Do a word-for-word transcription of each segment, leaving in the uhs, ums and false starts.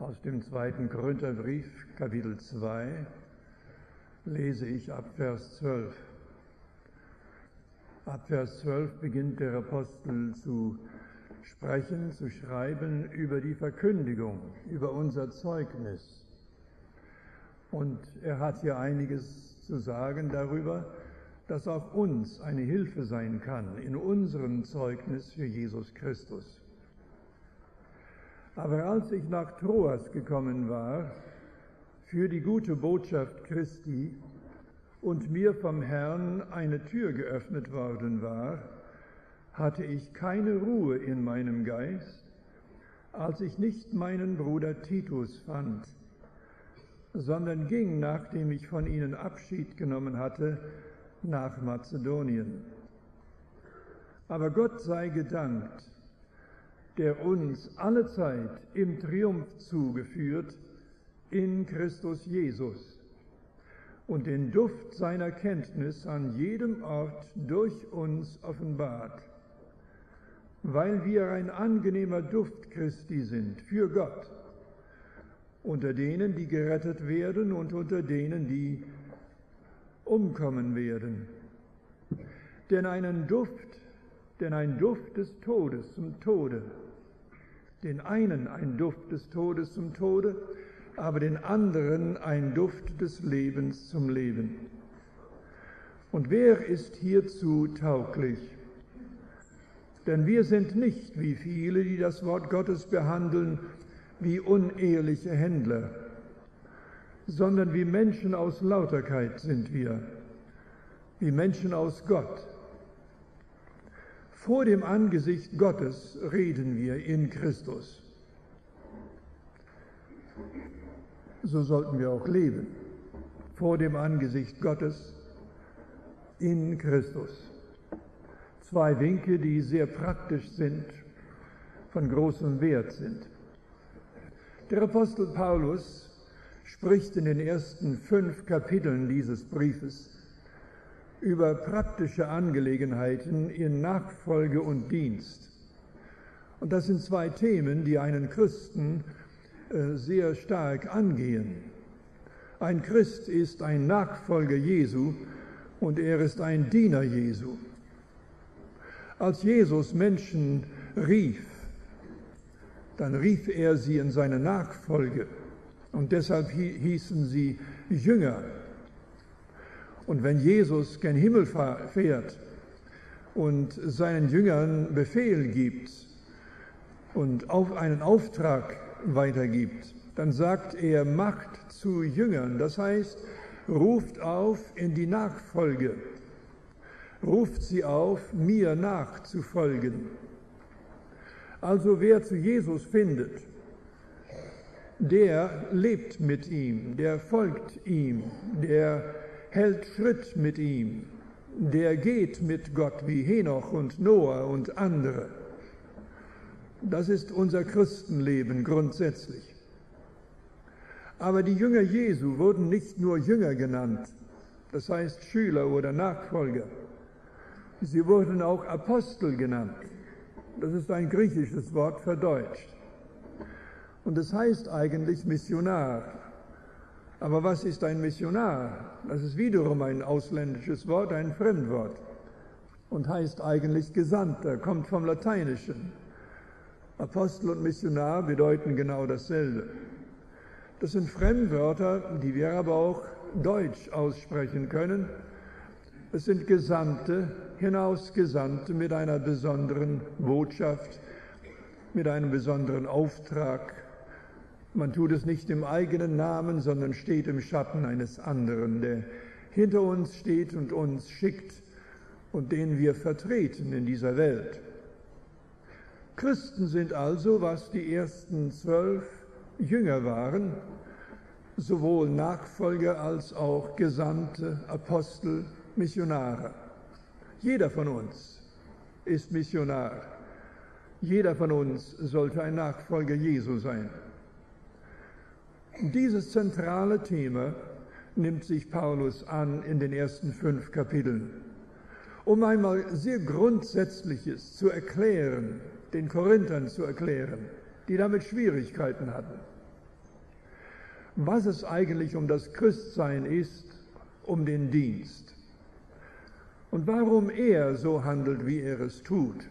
Aus dem zweiten Korintherbrief, Kapitel zwei, lese ich ab Vers zwölf. Ab Vers zwölf beginnt der Apostel zu sprechen, zu schreiben über die Verkündigung, über unser Zeugnis. Und er hat hier einiges zu sagen darüber, das auch uns eine Hilfe sein kann in unserem Zeugnis für Jesus Christus. Aber als ich nach Troas gekommen war, für die gute Botschaft Christi, und mir vom Herrn eine Tür geöffnet worden war, hatte ich keine Ruhe in meinem Geist, als ich nicht meinen Bruder Titus fand, sondern ging, nachdem ich von ihnen Abschied genommen hatte, nach Mazedonien. Aber Gott sei gedankt, der uns alle Zeit im Triumphzug geführt in Christus Jesus und den Duft seiner Kenntnis an jedem Ort durch uns offenbart, weil wir ein angenehmer Duft Christi sind für Gott, unter denen, die gerettet werden und unter denen, die umkommen werden. Denn einen Duft, denn ein Duft des Todes zum Tode, den einen ein Duft des Todes zum Tode, aber den anderen ein Duft des Lebens zum Leben. Und wer ist hierzu tauglich? Denn wir sind nicht wie viele, die das Wort Gottes behandeln, wie unehrliche Händler, sondern wie Menschen aus Lauterkeit sind wir, wie Menschen aus Gott. Vor dem Angesicht Gottes reden wir in Christus. So sollten wir auch leben, vor dem Angesicht Gottes in Christus. Zwei Winke, die sehr praktisch sind, von großem Wert sind. Der Apostel Paulus spricht in den ersten fünf Kapiteln dieses Briefes über praktische Angelegenheiten in Nachfolge und Dienst. Und das sind zwei Themen, die einen Christen äh, sehr stark angehen. Ein Christ ist ein Nachfolger Jesu und er ist ein Diener Jesu. Als Jesus Menschen rief, dann rief er sie in seine Nachfolge und deshalb hießen sie Jünger. Und wenn Jesus gen Himmel fährt und seinen Jüngern Befehl gibt und auf einen Auftrag weitergibt, dann sagt er, macht zu Jüngern. Das heißt, ruft auf in die Nachfolge, ruft sie auf, mir nachzufolgen. Also wer zu Jesus findet, der lebt mit ihm, der folgt ihm, der hält Schritt mit ihm, der geht mit Gott wie Henoch und Noah und andere. Das ist unser Christenleben grundsätzlich. Aber die Jünger Jesu wurden nicht nur Jünger genannt, das heißt Schüler oder Nachfolger. Sie wurden auch Apostel genannt. Das ist ein griechisches Wort verdeutscht. Und es heißt eigentlich Missionar. Aber was ist ein Missionar? Das ist wiederum ein ausländisches Wort, ein Fremdwort und heißt eigentlich Gesandter, kommt vom Lateinischen. Apostel und Missionar bedeuten genau dasselbe. Das sind Fremdwörter, die wir aber auch deutsch aussprechen können. Es sind Gesandte, Hinausgesandte mit einer besonderen Botschaft, mit einem besonderen Auftrag. Man tut es nicht im eigenen Namen, sondern steht im Schatten eines anderen, der hinter uns steht und uns schickt und den wir vertreten in dieser Welt. Christen sind also, was die ersten zwölf Jünger waren, sowohl Nachfolger als auch Gesandte, Apostel, Missionare. Jeder von uns ist Missionar. Jeder von uns sollte ein Nachfolger Jesu sein. Dieses zentrale Thema nimmt sich Paulus an in den ersten fünf Kapiteln, um einmal sehr Grundsätzliches zu erklären, den Korinthern zu erklären, die damit Schwierigkeiten hatten. was es eigentlich um das Christsein ist, um den Dienst und warum er so handelt, wie er es tut.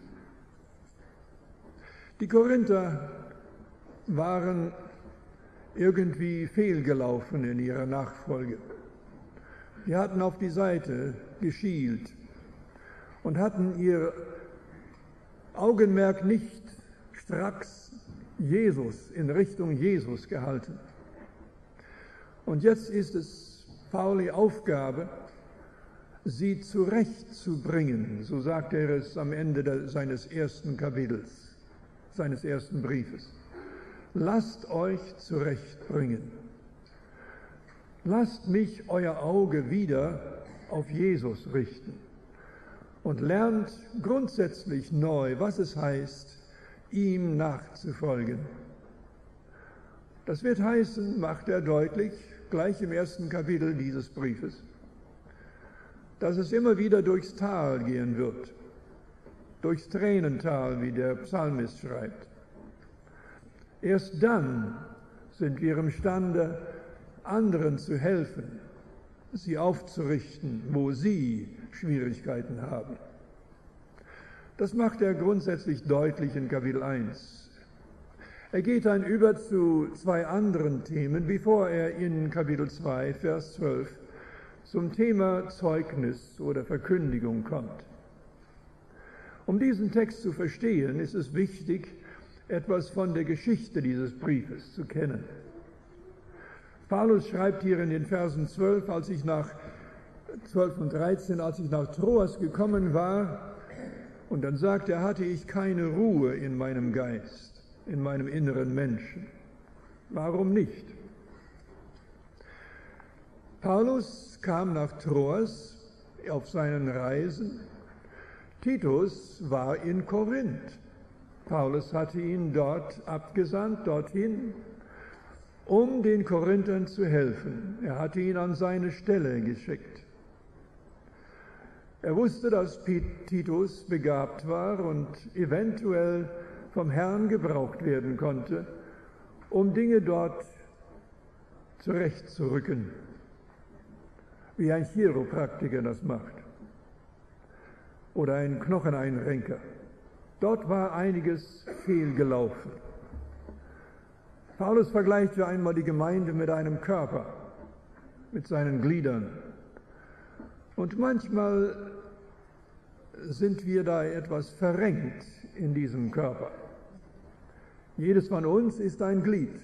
Die Korinther waren irgendwie fehlgelaufen in ihrer Nachfolge. Die hatten auf die Seite geschielt und hatten ihr Augenmerk nicht stracks Jesus, in Richtung Jesus gehalten. Und jetzt ist es Pauli Aufgabe, sie zurechtzubringen, so sagt er es am Ende de, seines ersten Kapitels, seines ersten Briefes. Lasst euch zurechtbringen. Lasst mich euer Auge wieder auf Jesus richten und lernt grundsätzlich neu, was es heißt, ihm nachzufolgen. Das wird heißen, macht er deutlich, gleich im ersten Kapitel dieses Briefes, dass es immer wieder durchs Tal gehen wird, durchs Tränental, wie der Psalmist schreibt. Erst dann sind wir imstande, anderen zu helfen, sie aufzurichten, wo sie Schwierigkeiten haben. Das macht er grundsätzlich deutlich in Kapitel eins. Er geht dann über zu zwei anderen Themen, bevor er in Kapitel zwei, Vers zwölf zum Thema Zeugnis oder Verkündigung kommt. Um diesen Text zu verstehen, ist es wichtig, etwas von der Geschichte dieses Briefes zu kennen. Paulus schreibt hier in den Versen zwölf, als ich nach zwölf und dreizehn, als ich nach Troas gekommen war, und dann sagt er, hatte ich keine Ruhe in meinem Geist, in meinem inneren Menschen. Warum nicht? Paulus kam nach Troas auf seinen Reisen. Titus war in Korinth. Paulus hatte ihn dort abgesandt, dorthin, um den Korinthern zu helfen. Er hatte ihn an seine Stelle geschickt. Er wusste, dass Titus begabt war und eventuell vom Herrn gebraucht werden konnte, um Dinge dort zurechtzurücken, wie ein Chiropraktiker das macht oder ein Knocheneinrenker. Dort war einiges fehlgelaufen. Paulus vergleicht einmal die Gemeinde mit einem Körper, mit seinen Gliedern. Und manchmal sind wir da etwas verrenkt in diesem Körper. Jedes von uns ist ein Glied.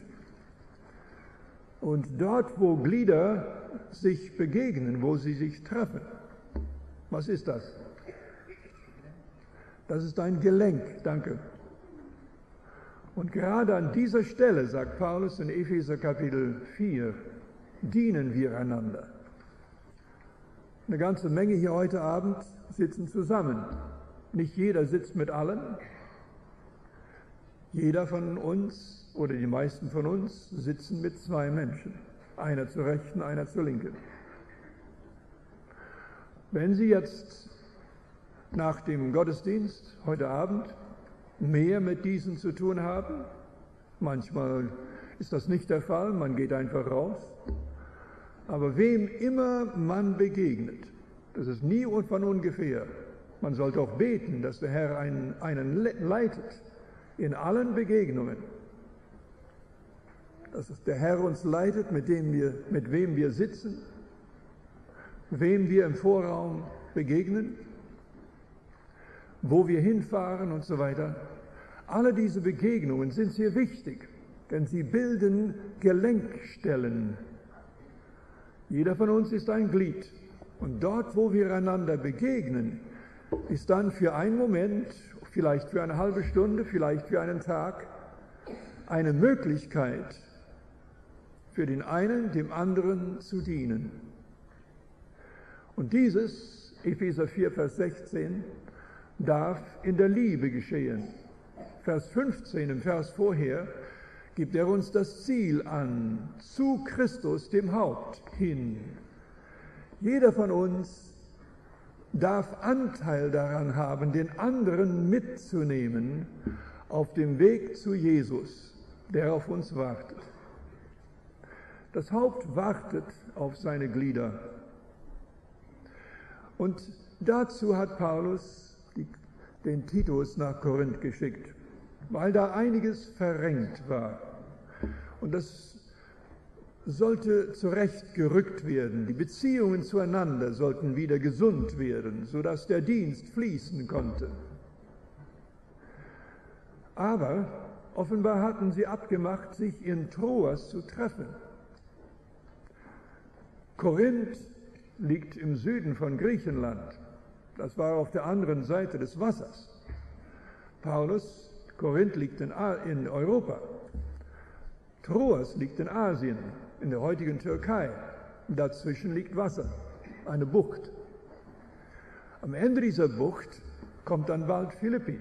Und dort, wo Glieder sich begegnen, wo sie sich treffen, was ist das? Das ist ein Gelenk, danke. Und gerade an dieser Stelle, sagt Paulus in Epheser Kapitel vier, dienen wir einander. Eine ganze Menge hier heute Abend sitzen zusammen. Nicht jeder sitzt mit allen. Jeder von uns oder die meisten von uns sitzen mit zwei Menschen. Einer zur Rechten, einer zur Linken. Wenn Sie jetzt nach dem Gottesdienst heute Abend mehr mit diesen zu tun haben, manchmal ist das nicht der Fall, man geht einfach raus, aber wem immer man begegnet, das ist nie von ungefähr. Man sollte auch beten, dass der Herr einen, einen leitet in allen Begegnungen. Dass der Herr uns leitet, mit, dem wir, mit wem wir sitzen, wem wir im Vorraum begegnen, wo wir hinfahren und so weiter. Alle diese Begegnungen sind sehr wichtig, denn sie bilden Gelenkstellen. Jeder von uns ist ein Glied. Und dort, wo wir einander begegnen, ist dann für einen Moment, vielleicht für eine halbe Stunde, vielleicht für einen Tag, eine Möglichkeit, für den einen dem anderen zu dienen. Und dieses, Epheser vier, Vers sechzehn, darf in der Liebe geschehen. Vers fünfzehn, im Vers vorher, gibt er uns das Ziel an, zu Christus, dem Haupt, hin. Jeder von uns darf Anteil daran haben, den anderen mitzunehmen auf dem Weg zu Jesus, der auf uns wartet. Das Haupt wartet auf seine Glieder. Und dazu hat Paulus die, den Titus nach Korinth geschickt, weil da einiges verrenkt war. Und das sollte zurechtgerückt werden. Die Beziehungen zueinander sollten wieder gesund werden, sodass der Dienst fließen konnte. Aber offenbar hatten sie abgemacht, sich in Troas zu treffen. Korinth liegt im Süden von Griechenland. Das war auf der anderen Seite des Wassers. Paulus, Korinth liegt in, in Europa. Troas liegt in Asien, in der heutigen Türkei. Dazwischen liegt Wasser, eine Bucht. Am Ende dieser Bucht kommt dann bald Philippi.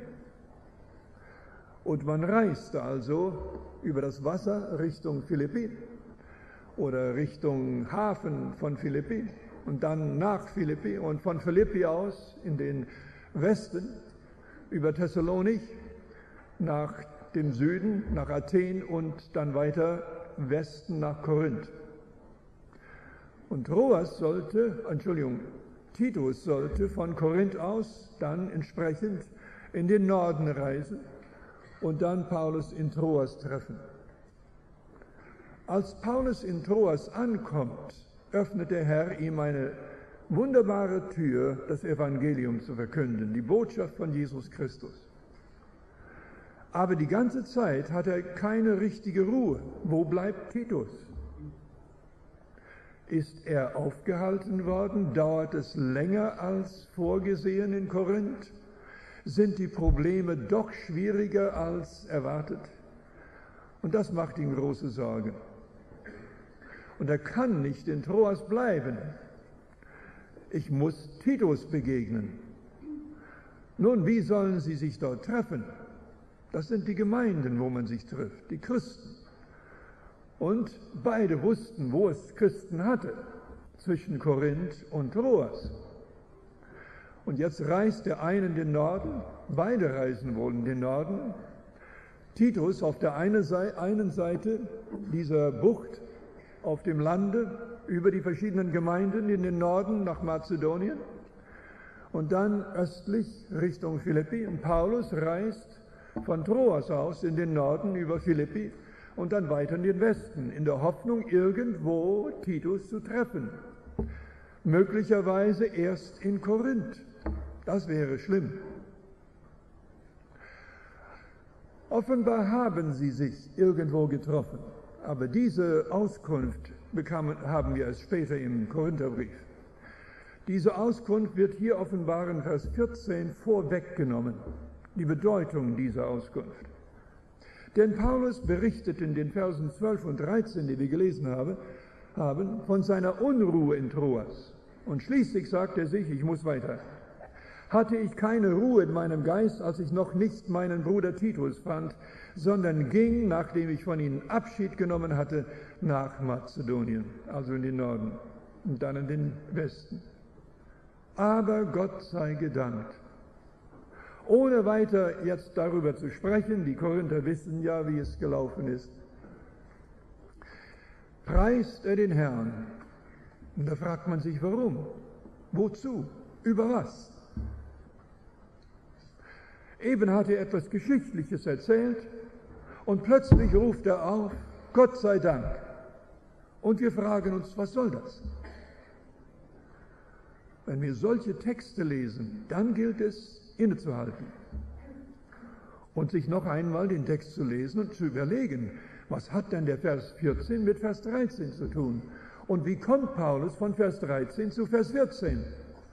Und man reist also über das Wasser Richtung Philippi oder Richtung Hafen von Philippi und dann nach Philippi und von Philippi aus in den Westen über Thessalonich nach dem Süden, nach Athen und dann weiter Westen nach Korinth. Und Troas sollte, Entschuldigung, Titus sollte von Korinth aus dann entsprechend in den Norden reisen und dann Paulus in Troas treffen. Als Paulus in Troas ankommt, öffnet der Herr ihm eine wunderbare Tür, das Evangelium zu verkünden, die Botschaft von Jesus Christus. Aber die ganze Zeit hat er keine richtige Ruhe. Wo bleibt Titus? Ist er aufgehalten worden? Dauert es länger als vorgesehen in Korinth? Sind die Probleme doch schwieriger als erwartet? Und das macht ihm große Sorgen. Und er kann nicht in Troas bleiben. Ich muss Titus begegnen. Nun, wie sollen sie sich dort treffen? Das sind die Gemeinden, wo man sich trifft, die Christen. Und beide wussten, wo es Christen hatte, zwischen Korinth und Troas. Und jetzt reist der eine in den Norden, beide reisen wohl in den Norden. Titus auf der einen Seite dieser Bucht auf dem Lande über die verschiedenen Gemeinden in den Norden nach Mazedonien und dann östlich Richtung Philippi. Und Paulus reist von Troas aus in den Norden über Philippi und dann weiter in den Westen, in der Hoffnung, irgendwo Titus zu treffen. Möglicherweise erst in Korinth. Das wäre schlimm. Offenbar haben sie sich irgendwo getroffen, aber diese Auskunft bekamen, haben wir erst später im Korintherbrief. Diese Auskunft wird hier offenbar in Vers vierzehn vorweggenommen, die Bedeutung dieser Auskunft. Denn Paulus berichtet in den Versen zwölf und dreizehn, die wir gelesen haben, haben, von seiner Unruhe in Troas. Und schließlich sagt er sich, ich muss weiter. Hatte ich keine Ruhe in meinem Geist, als ich noch nicht meinen Bruder Titus fand, sondern ging, nachdem ich von ihnen Abschied genommen hatte, nach Mazedonien, also in den Norden und dann in den Westen. Aber Gott sei gedankt. Ohne weiter jetzt darüber zu sprechen, die Korinther wissen ja, wie es gelaufen ist, preist er den Herrn. Und da fragt man sich, warum? Wozu? Über was? Eben hat er etwas Geschichtliches erzählt und plötzlich ruft er auf, Gott sei Dank. Und wir fragen uns, was soll das? Wenn wir solche Texte lesen, dann gilt es, innezuhalten und sich noch einmal den Text zu lesen und zu überlegen, was hat denn der Vers vierzehn mit Vers dreizehn zu tun? Und wie kommt Paulus von Vers dreizehn zu Vers vierzehn?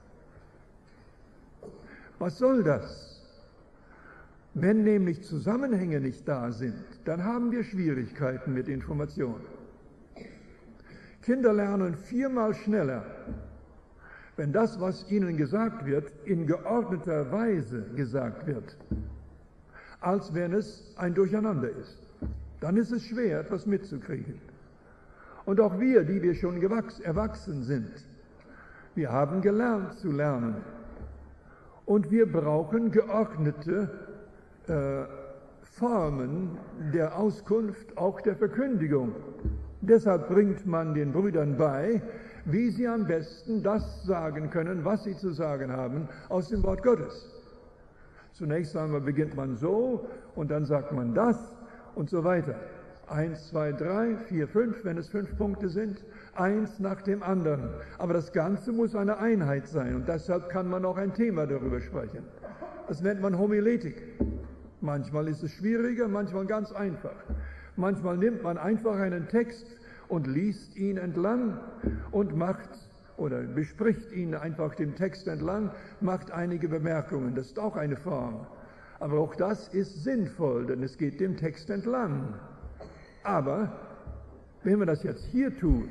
Was soll das? Wenn nämlich Zusammenhänge nicht da sind, dann haben wir Schwierigkeiten mit Information. Kinder lernen viermal schneller, wenn das, was ihnen gesagt wird, in geordneter Weise gesagt wird, als wenn es ein Durcheinander ist. Dann ist es schwer, etwas mitzukriegen. Und auch wir, die wir schon gewachs- erwachsen sind, wir haben gelernt zu lernen. Und wir brauchen geordnete äh, Formen der Auskunft, auch der Verkündigung. Deshalb bringt man den Brüdern bei, wie sie am besten das sagen können, was sie zu sagen haben, aus dem Wort Gottes. Zunächst einmal beginnt man so und dann sagt man das und so weiter. Eins, zwei, drei, vier, fünf, wenn es fünf Punkte sind, eins nach dem anderen. Aber das Ganze muss eine Einheit sein und deshalb kann man auch ein Thema darüber sprechen. Das nennt man Homiletik. Manchmal ist es schwieriger, manchmal ganz einfach. Manchmal nimmt man einfach einen Text und liest ihn entlang und macht oder bespricht ihn einfach dem Text entlang, macht einige Bemerkungen. Das ist auch eine Form. Aber auch das ist sinnvoll, denn es geht dem Text entlang. Aber wenn man das jetzt hier tut,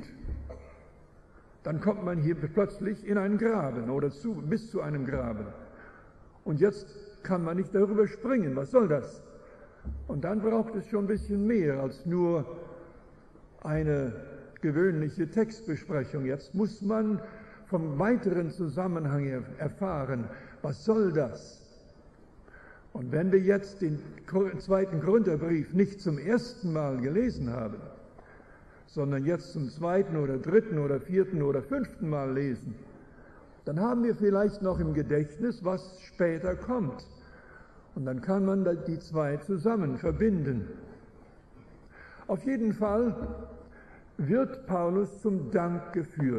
dann kommt man hier plötzlich in einen Graben oder zu, bis zu einem Graben. Und jetzt kann man nicht darüber springen. Was soll das? Und dann braucht es schon ein bisschen mehr als nur eine gewöhnliche Textbesprechung. Jetzt muss man vom weiteren Zusammenhang her erfahren, was soll das? Und wenn wir jetzt den zweiten Korintherbrief nicht zum ersten Mal gelesen haben, sondern jetzt zum zweiten oder dritten oder vierten oder fünften Mal lesen, dann haben wir vielleicht noch im Gedächtnis, was später kommt. Und dann kann man die zwei zusammen verbinden. Auf jeden Fall wird Paulus zum Dank geführt.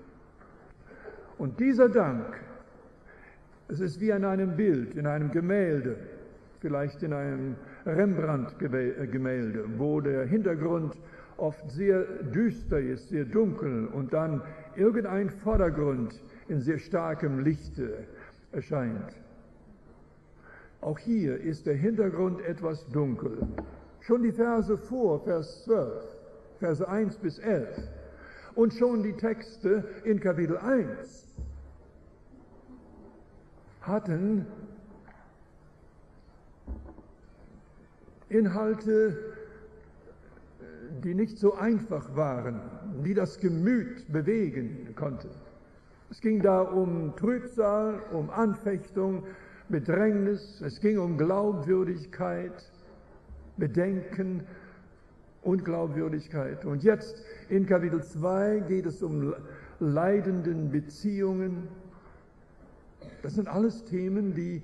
Und dieser Dank, es ist wie in einem Bild, in einem Gemälde, vielleicht in einem Rembrandt-Gemälde, wo der Hintergrund oft sehr düster ist, sehr dunkel und dann irgendein Vordergrund in sehr starkem Lichte erscheint. Auch hier ist der Hintergrund etwas dunkel. Schon die Verse vor, Vers zwölf, Verse eins bis elf und schon die Texte in Kapitel eins hatten Inhalte, die nicht so einfach waren, die das Gemüt bewegen konnten. Es ging da um Trübsal, um Anfechtung, Bedrängnis, es ging um Glaubwürdigkeit, Bedenken, Unglaubwürdigkeit. Und jetzt in Kapitel zwei geht es um leidenden Beziehungen. Das sind alles Themen, die,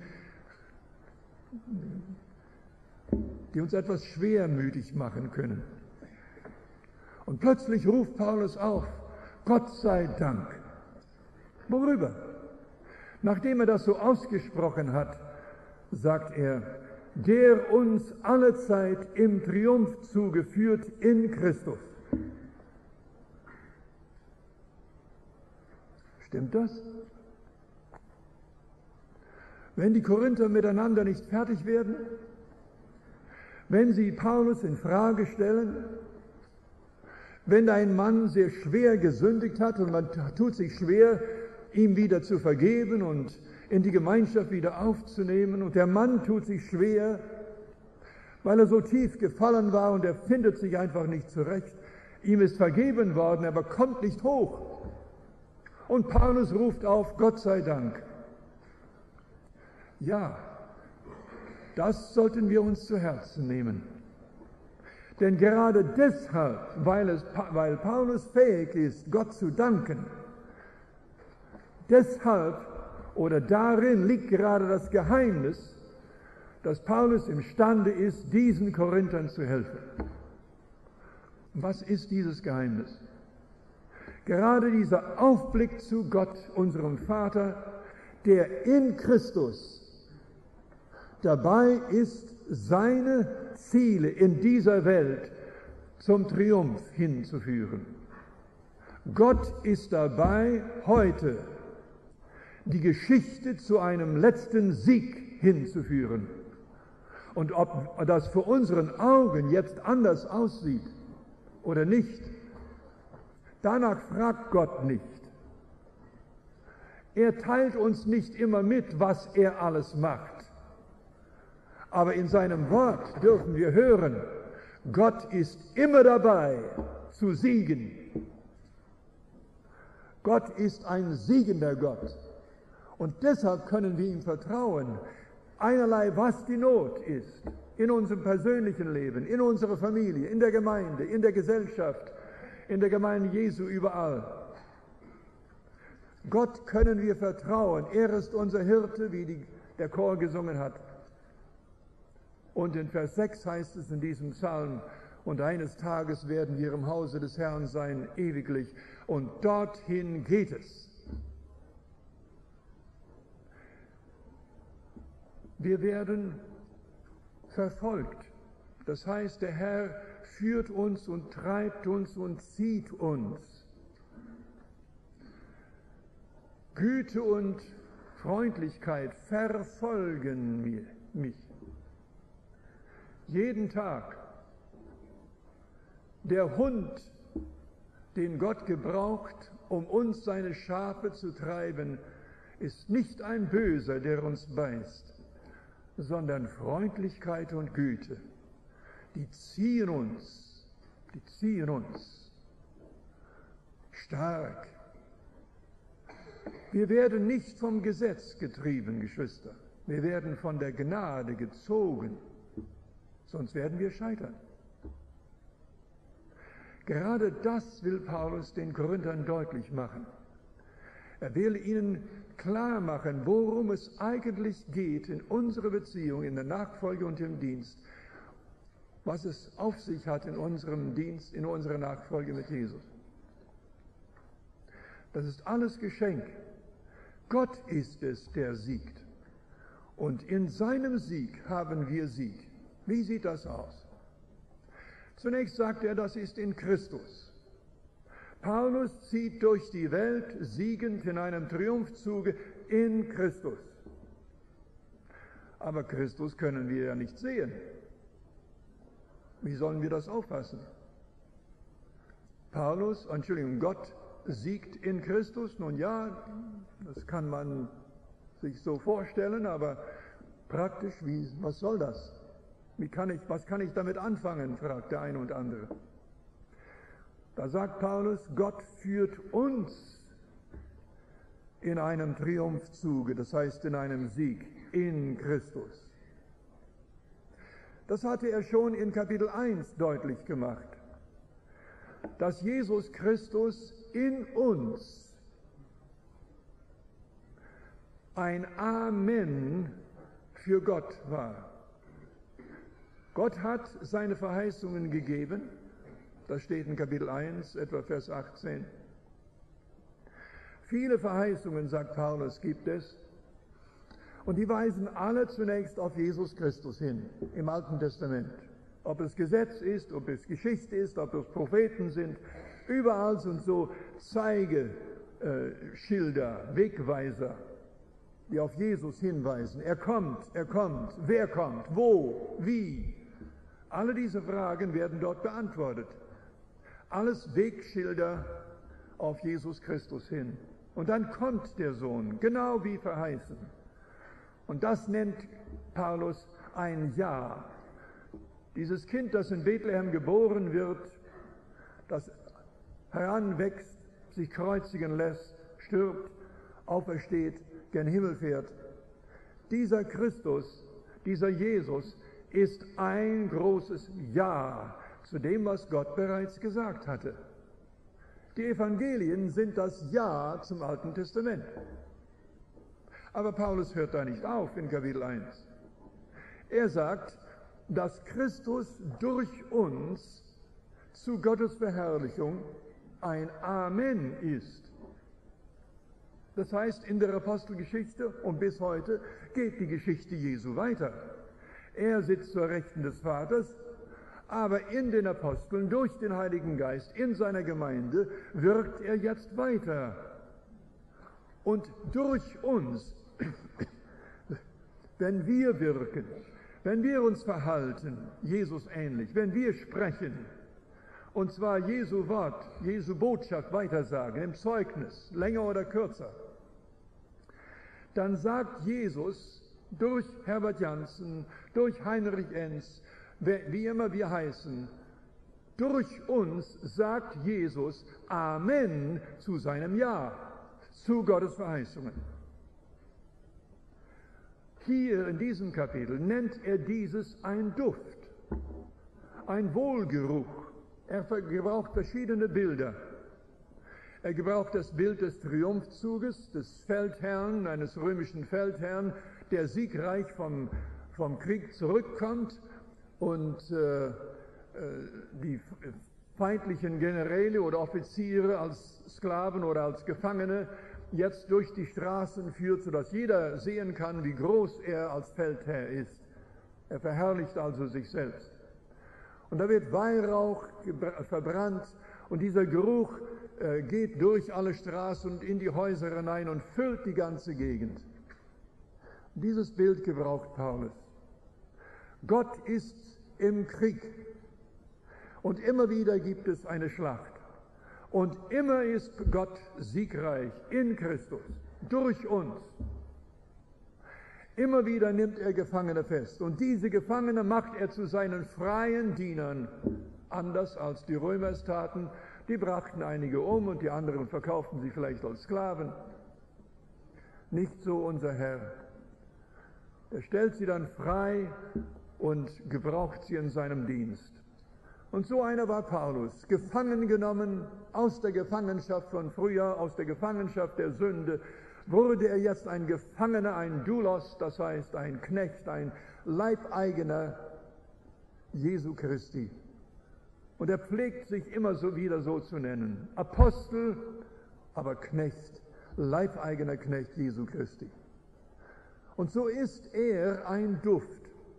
die uns etwas schwermütig machen können. Und plötzlich ruft Paulus auf, Gott sei Dank. Worüber? Nachdem er das so ausgesprochen hat, sagt er, der uns allezeit im Triumph zugeführt in Christus. Stimmt das? Wenn die Korinther miteinander nicht fertig werden, wenn sie Paulus in Frage stellen, wenn ein Mann sehr schwer gesündigt hat und man tut sich schwer, ihm wieder zu vergeben und in die Gemeinschaft wieder aufzunehmen. Und der Mann tut sich schwer, weil er so tief gefallen war und er findet sich einfach nicht zurecht. Ihm ist vergeben worden, aber kommt nicht hoch. Und Paulus ruft auf, Gott sei Dank. Ja, das sollten wir uns zu Herzen nehmen. Denn gerade deshalb, weil, es, weil Paulus fähig ist, Gott zu danken, deshalb oder darin liegt gerade das Geheimnis, dass Paulus imstande ist, diesen Korinthern zu helfen. Was ist dieses Geheimnis? Gerade dieser Aufblick zu Gott, unserem Vater, der in Christus dabei ist, seine Ziele in dieser Welt zum Triumph hinzuführen. Gott ist dabei, heute die Geschichte zu einem letzten Sieg hinzuführen. Und ob das vor unseren Augen jetzt anders aussieht oder nicht, danach fragt Gott nicht. Er teilt uns nicht immer mit, was er alles macht. Aber in seinem Wort dürfen wir hören, Gott ist immer dabei zu siegen. Gott ist ein siegender Gott. Und deshalb können wir ihm vertrauen, einerlei was die Not ist, in unserem persönlichen Leben, in unserer Familie, in der Gemeinde, in der Gesellschaft, in der Gemeinde Jesu, überall. Gott können wir vertrauen. Er ist unser Hirte, wie die, der Chor gesungen hat. Und in Vers sechs heißt es in diesem Psalm, und eines Tages werden wir im Hause des Herrn sein, ewiglich. Und dorthin geht es. Wir werden verfolgt. Das heißt, der Herr führt uns und treibt uns und zieht uns. Güte und Freundlichkeit verfolgen mich. Jeden Tag. Der Hund, den Gott gebraucht, um uns seine Schafe zu treiben, ist nicht ein Böser, der uns beißt, sondern Freundlichkeit und Güte. Die ziehen uns, die ziehen uns stark. Wir werden nicht vom Gesetz getrieben, Geschwister. Wir werden von der Gnade gezogen, sonst werden wir scheitern. Gerade das will Paulus den Korinthern deutlich machen. Er will ihnen klar machen, worum es eigentlich geht in unserer Beziehung, in der Nachfolge und im Dienst, was es auf sich hat in unserem Dienst, in unserer Nachfolge mit Jesus. Das ist alles Geschenk. Gott ist es, der siegt. Und in seinem Sieg haben wir Sieg. Wie sieht das aus? Zunächst sagt er, das ist in Christus. Paulus zieht durch die Welt siegend in einem Triumphzuge in Christus. Aber Christus können wir ja nicht sehen. Wie sollen wir das auffassen? Paulus, Entschuldigung, Gott siegt in Christus. Nun ja, das kann man sich so vorstellen, aber praktisch, wie, was soll das? Wie kann ich, was kann ich damit anfangen, fragt der eine und andere. Da sagt Paulus, Gott führt uns in einem Triumphzuge, das heißt in einem Sieg, in Christus. Das hatte er schon in Kapitel eins deutlich gemacht, dass Jesus Christus in uns ein Amen für Gott war. Gott hat seine Verheißungen gegeben, das steht in Kapitel eins, etwa Vers achtzehn. Viele Verheißungen, sagt Paulus, gibt es, und die weisen alle zunächst auf Jesus Christus hin, im Alten Testament. Ob es Gesetz ist, ob es Geschichte ist, ob es Propheten sind, überall sind so Zeigeschilder, Wegweiser, die auf Jesus hinweisen. Er kommt, er kommt, wer kommt, wo, wie. Alle diese Fragen werden dort beantwortet. Alles Wegschilder auf Jesus Christus hin. Und dann kommt der Sohn, genau wie verheißen. Und das nennt Paulus ein Ja. Dieses Kind, das in Bethlehem geboren wird, das heranwächst, sich kreuzigen lässt, stirbt, aufersteht, gen Himmel fährt. Dieser Christus, dieser Jesus ist ein großes Ja zu dem, was Gott bereits gesagt hatte. Die Evangelien sind das Ja zum Alten Testament. Aber Paulus hört da nicht auf in Kapitel eins. Er sagt, dass Christus durch uns zu Gottes Verherrlichung ein Amen ist. Das heißt, in der Apostelgeschichte und bis heute geht die Geschichte Jesu weiter. Er sitzt zur Rechten des Vaters, aber in den Aposteln, durch den Heiligen Geist, in seiner Gemeinde, wirkt er jetzt weiter. Und durch uns, wenn wir wirken, wenn wir uns verhalten, Jesus ähnlich, wenn wir sprechen, und zwar Jesu Wort, Jesu Botschaft weitersagen, im Zeugnis, länger oder kürzer, dann sagt Jesus durch Herbert Janssen, durch Heinrich Enz, wie immer wir heißen, durch uns sagt Jesus Amen zu seinem Ja, zu Gottes Verheißungen. Hier in diesem Kapitel nennt er dieses ein Duft, ein Wohlgeruch. Er gebraucht verschiedene Bilder. Er gebraucht das Bild des Triumphzuges, des Feldherrn, eines römischen Feldherrn, der siegreich vom, vom Krieg zurückkommt und äh, äh, die feindlichen Generäle oder Offiziere als Sklaven oder als Gefangene jetzt durch die Straßen führt, sodass jeder sehen kann, wie groß er als Feldherr ist. Er verherrlicht also sich selbst. Und da wird Weihrauch verbrannt und dieser Geruch äh, geht durch alle Straßen und in die Häuser hinein und füllt die ganze Gegend. Dieses Bild gebraucht Paulus. Gott ist im Krieg und immer wieder gibt es eine Schlacht. Und immer ist Gott siegreich in Christus, durch uns. Immer wieder nimmt er Gefangene fest und diese Gefangene macht er zu seinen freien Dienern, anders als die Römer es taten. Die brachten einige um und die anderen verkauften sie vielleicht als Sklaven. Nicht so unser Herr. Er stellt sie dann frei und gebraucht sie in seinem Dienst. Und so einer war Paulus, gefangen genommen aus der Gefangenschaft von früher, aus der Gefangenschaft der Sünde, wurde er jetzt ein Gefangener, ein Doulos, das heißt ein Knecht, ein Leibeigener Jesu Christi. Und er pflegt sich immer so wieder so zu nennen. Apostel, aber Knecht, Leibeigener Knecht Jesu Christi. Und so ist er ein Duft.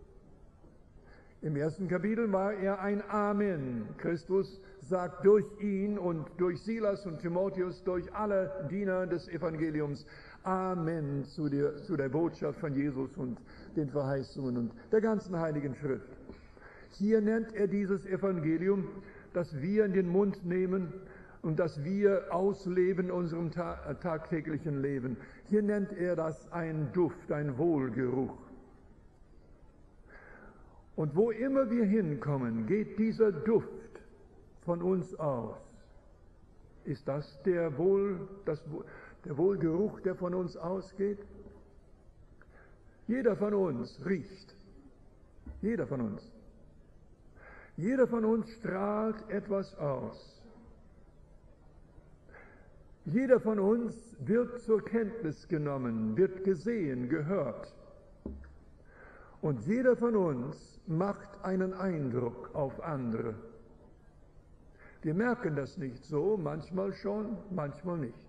Im ersten Kapitel war er ein Amen. Christus sagt durch ihn und durch Silas und Timotheus, durch alle Diener des Evangeliums, Amen zu der, zu der Botschaft von Jesus und den Verheißungen und der ganzen Heiligen Schrift. Hier nennt er dieses Evangelium, das wir in den Mund nehmen und das wir ausleben in unserem ta- tagtäglichen Leben. Hier nennt er das ein Duft, ein Wohlgeruch. Und wo immer wir hinkommen, geht dieser Duft von uns aus. Ist das der, Wohl, das, der Wohlgeruch, der von uns ausgeht? Jeder von uns riecht. Jeder von uns. Jeder von uns strahlt etwas aus. Jeder von uns wird zur Kenntnis genommen, wird gesehen, gehört. Und jeder von uns macht einen Eindruck auf andere. Wir merken das nicht so, manchmal schon, manchmal nicht.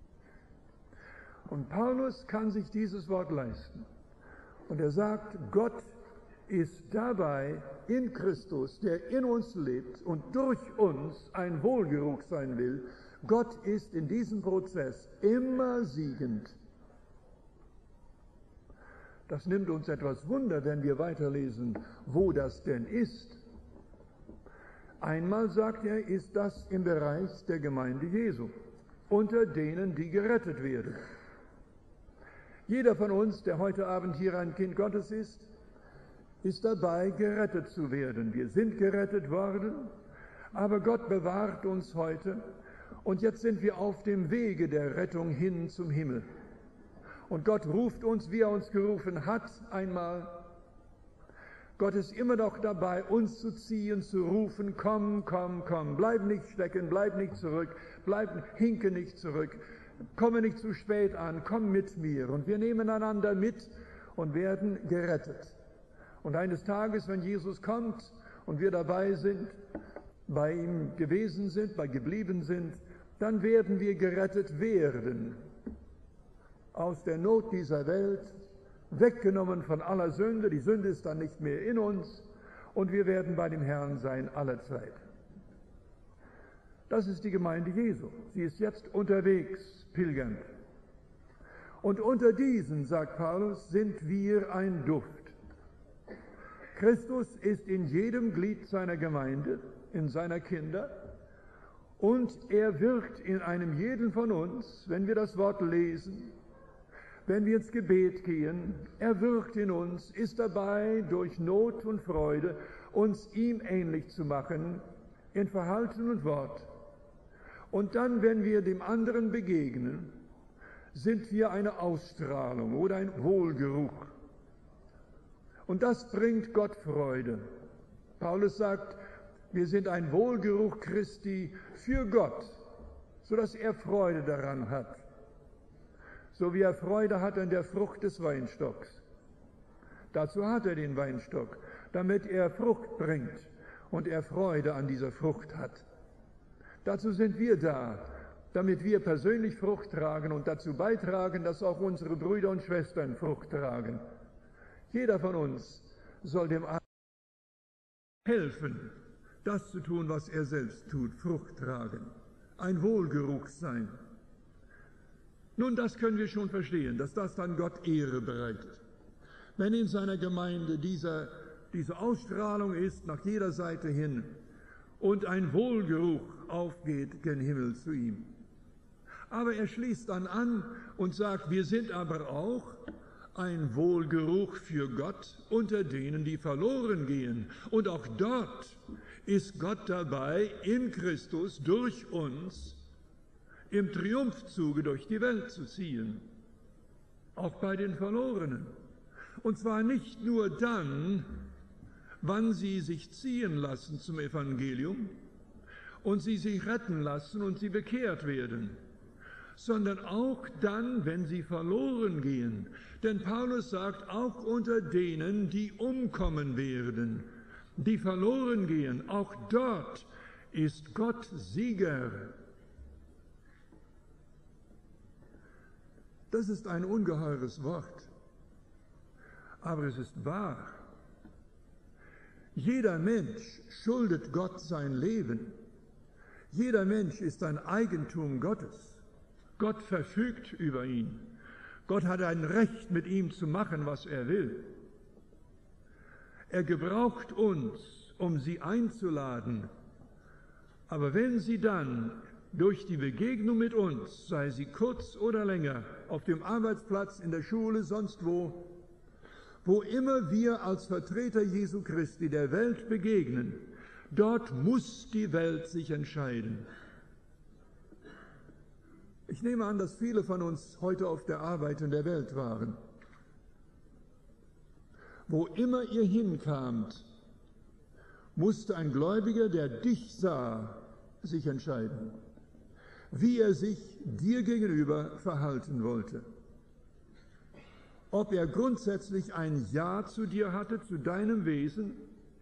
Und Paulus kann sich dieses Wort leisten. Und er sagt, Gott ist dabei in Christus, der in uns lebt und durch uns ein Wohlgeruch sein will. Gott ist in diesem Prozess immer siegend. Das nimmt uns etwas Wunder, wenn wir weiterlesen, wo das denn ist. Einmal, sagt er, ist das im Bereich der Gemeinde Jesu, unter denen, die gerettet werden. Jeder von uns, der heute Abend hier ein Kind Gottes ist, ist dabei, gerettet zu werden. Wir sind gerettet worden, aber Gott bewahrt uns heute und jetzt sind wir auf dem Wege der Rettung hin zum Himmel. Und Gott ruft uns, wie er uns gerufen hat, einmal. Gott ist immer noch dabei, uns zu ziehen, zu rufen, komm, komm, komm, bleib nicht stecken, bleib nicht zurück, bleib, hinke nicht zurück, komme nicht zu spät an, komm mit mir. Und wir nehmen einander mit und werden gerettet. Und eines Tages, wenn Jesus kommt und wir dabei sind, bei ihm gewesen sind, bei geblieben sind, dann werden wir gerettet werden. Aus der Not dieser Welt, weggenommen von aller Sünde, die Sünde ist dann nicht mehr in uns und wir werden bei dem Herrn sein alle Zeit. Das ist die Gemeinde Jesu. Sie ist jetzt unterwegs, pilgernd. Und unter diesen, sagt Paulus, sind wir ein Duft. Christus ist in jedem Glied seiner Gemeinde, in seiner Kinder, und er wirkt in einem jeden von uns, wenn wir das Wort lesen, wenn wir ins Gebet gehen. Er wirkt in uns, ist dabei, durch Not und Freude uns ihm ähnlich zu machen, in Verhalten und Wort. Und dann, wenn wir dem anderen begegnen, sind wir eine Ausstrahlung oder ein Wohlgeruch. Und das bringt Gott Freude. Paulus sagt, Wir sind ein Wohlgeruch Christi für Gott, sodass er Freude daran hat. So wie er Freude hat an der Frucht des Weinstocks. Dazu hat er den Weinstock, damit er Frucht bringt und er Freude an dieser Frucht hat. Dazu sind wir da, damit wir persönlich Frucht tragen und dazu beitragen, dass auch unsere Brüder und Schwestern Frucht tragen. Jeder von uns soll dem anderen helfen, das zu tun, was er selbst tut, Frucht tragen, ein Wohlgeruch sein. Nun, das können wir schon verstehen, dass das dann Gott Ehre bereitet. Wenn in seiner Gemeinde dieser, diese Ausstrahlung ist, nach jeder Seite hin, und ein Wohlgeruch aufgeht gen Himmel zu ihm. Aber er schließt dann an und sagt, wir sind aber auch ein Wohlgeruch für Gott unter denen, die verloren gehen. Und auch dort ist Gott dabei, in Christus, durch uns, im Triumphzuge durch die Welt zu ziehen. Auch bei den Verlorenen. Und zwar nicht nur dann, wann sie sich ziehen lassen zum Evangelium und sie sich retten lassen und sie bekehrt werden, sondern auch dann, wenn sie verloren gehen. Denn Paulus sagt, auch unter denen, die umkommen werden, die verloren gehen, auch dort ist Gott Sieger. Das ist ein ungeheures Wort, aber es ist wahr. Jeder Mensch schuldet Gott sein Leben. Jeder Mensch ist ein Eigentum Gottes. Gott verfügt über ihn. Gott hat ein Recht, mit ihm zu machen, was er will. Er gebraucht uns, um sie einzuladen. Aber wenn sie dann durch die Begegnung mit uns, sei sie kurz oder länger, auf dem Arbeitsplatz, in der Schule, sonst wo, wo immer wir als Vertreter Jesu Christi der Welt begegnen, dort muss die Welt sich entscheiden. Ich nehme an, dass viele von uns heute auf der Arbeit in der Welt waren. Wo immer ihr hinkamt, musste ein Gläubiger, der dich sah, sich entscheiden, wie er sich dir gegenüber verhalten wollte. Ob er grundsätzlich ein Ja zu dir hatte, zu deinem Wesen,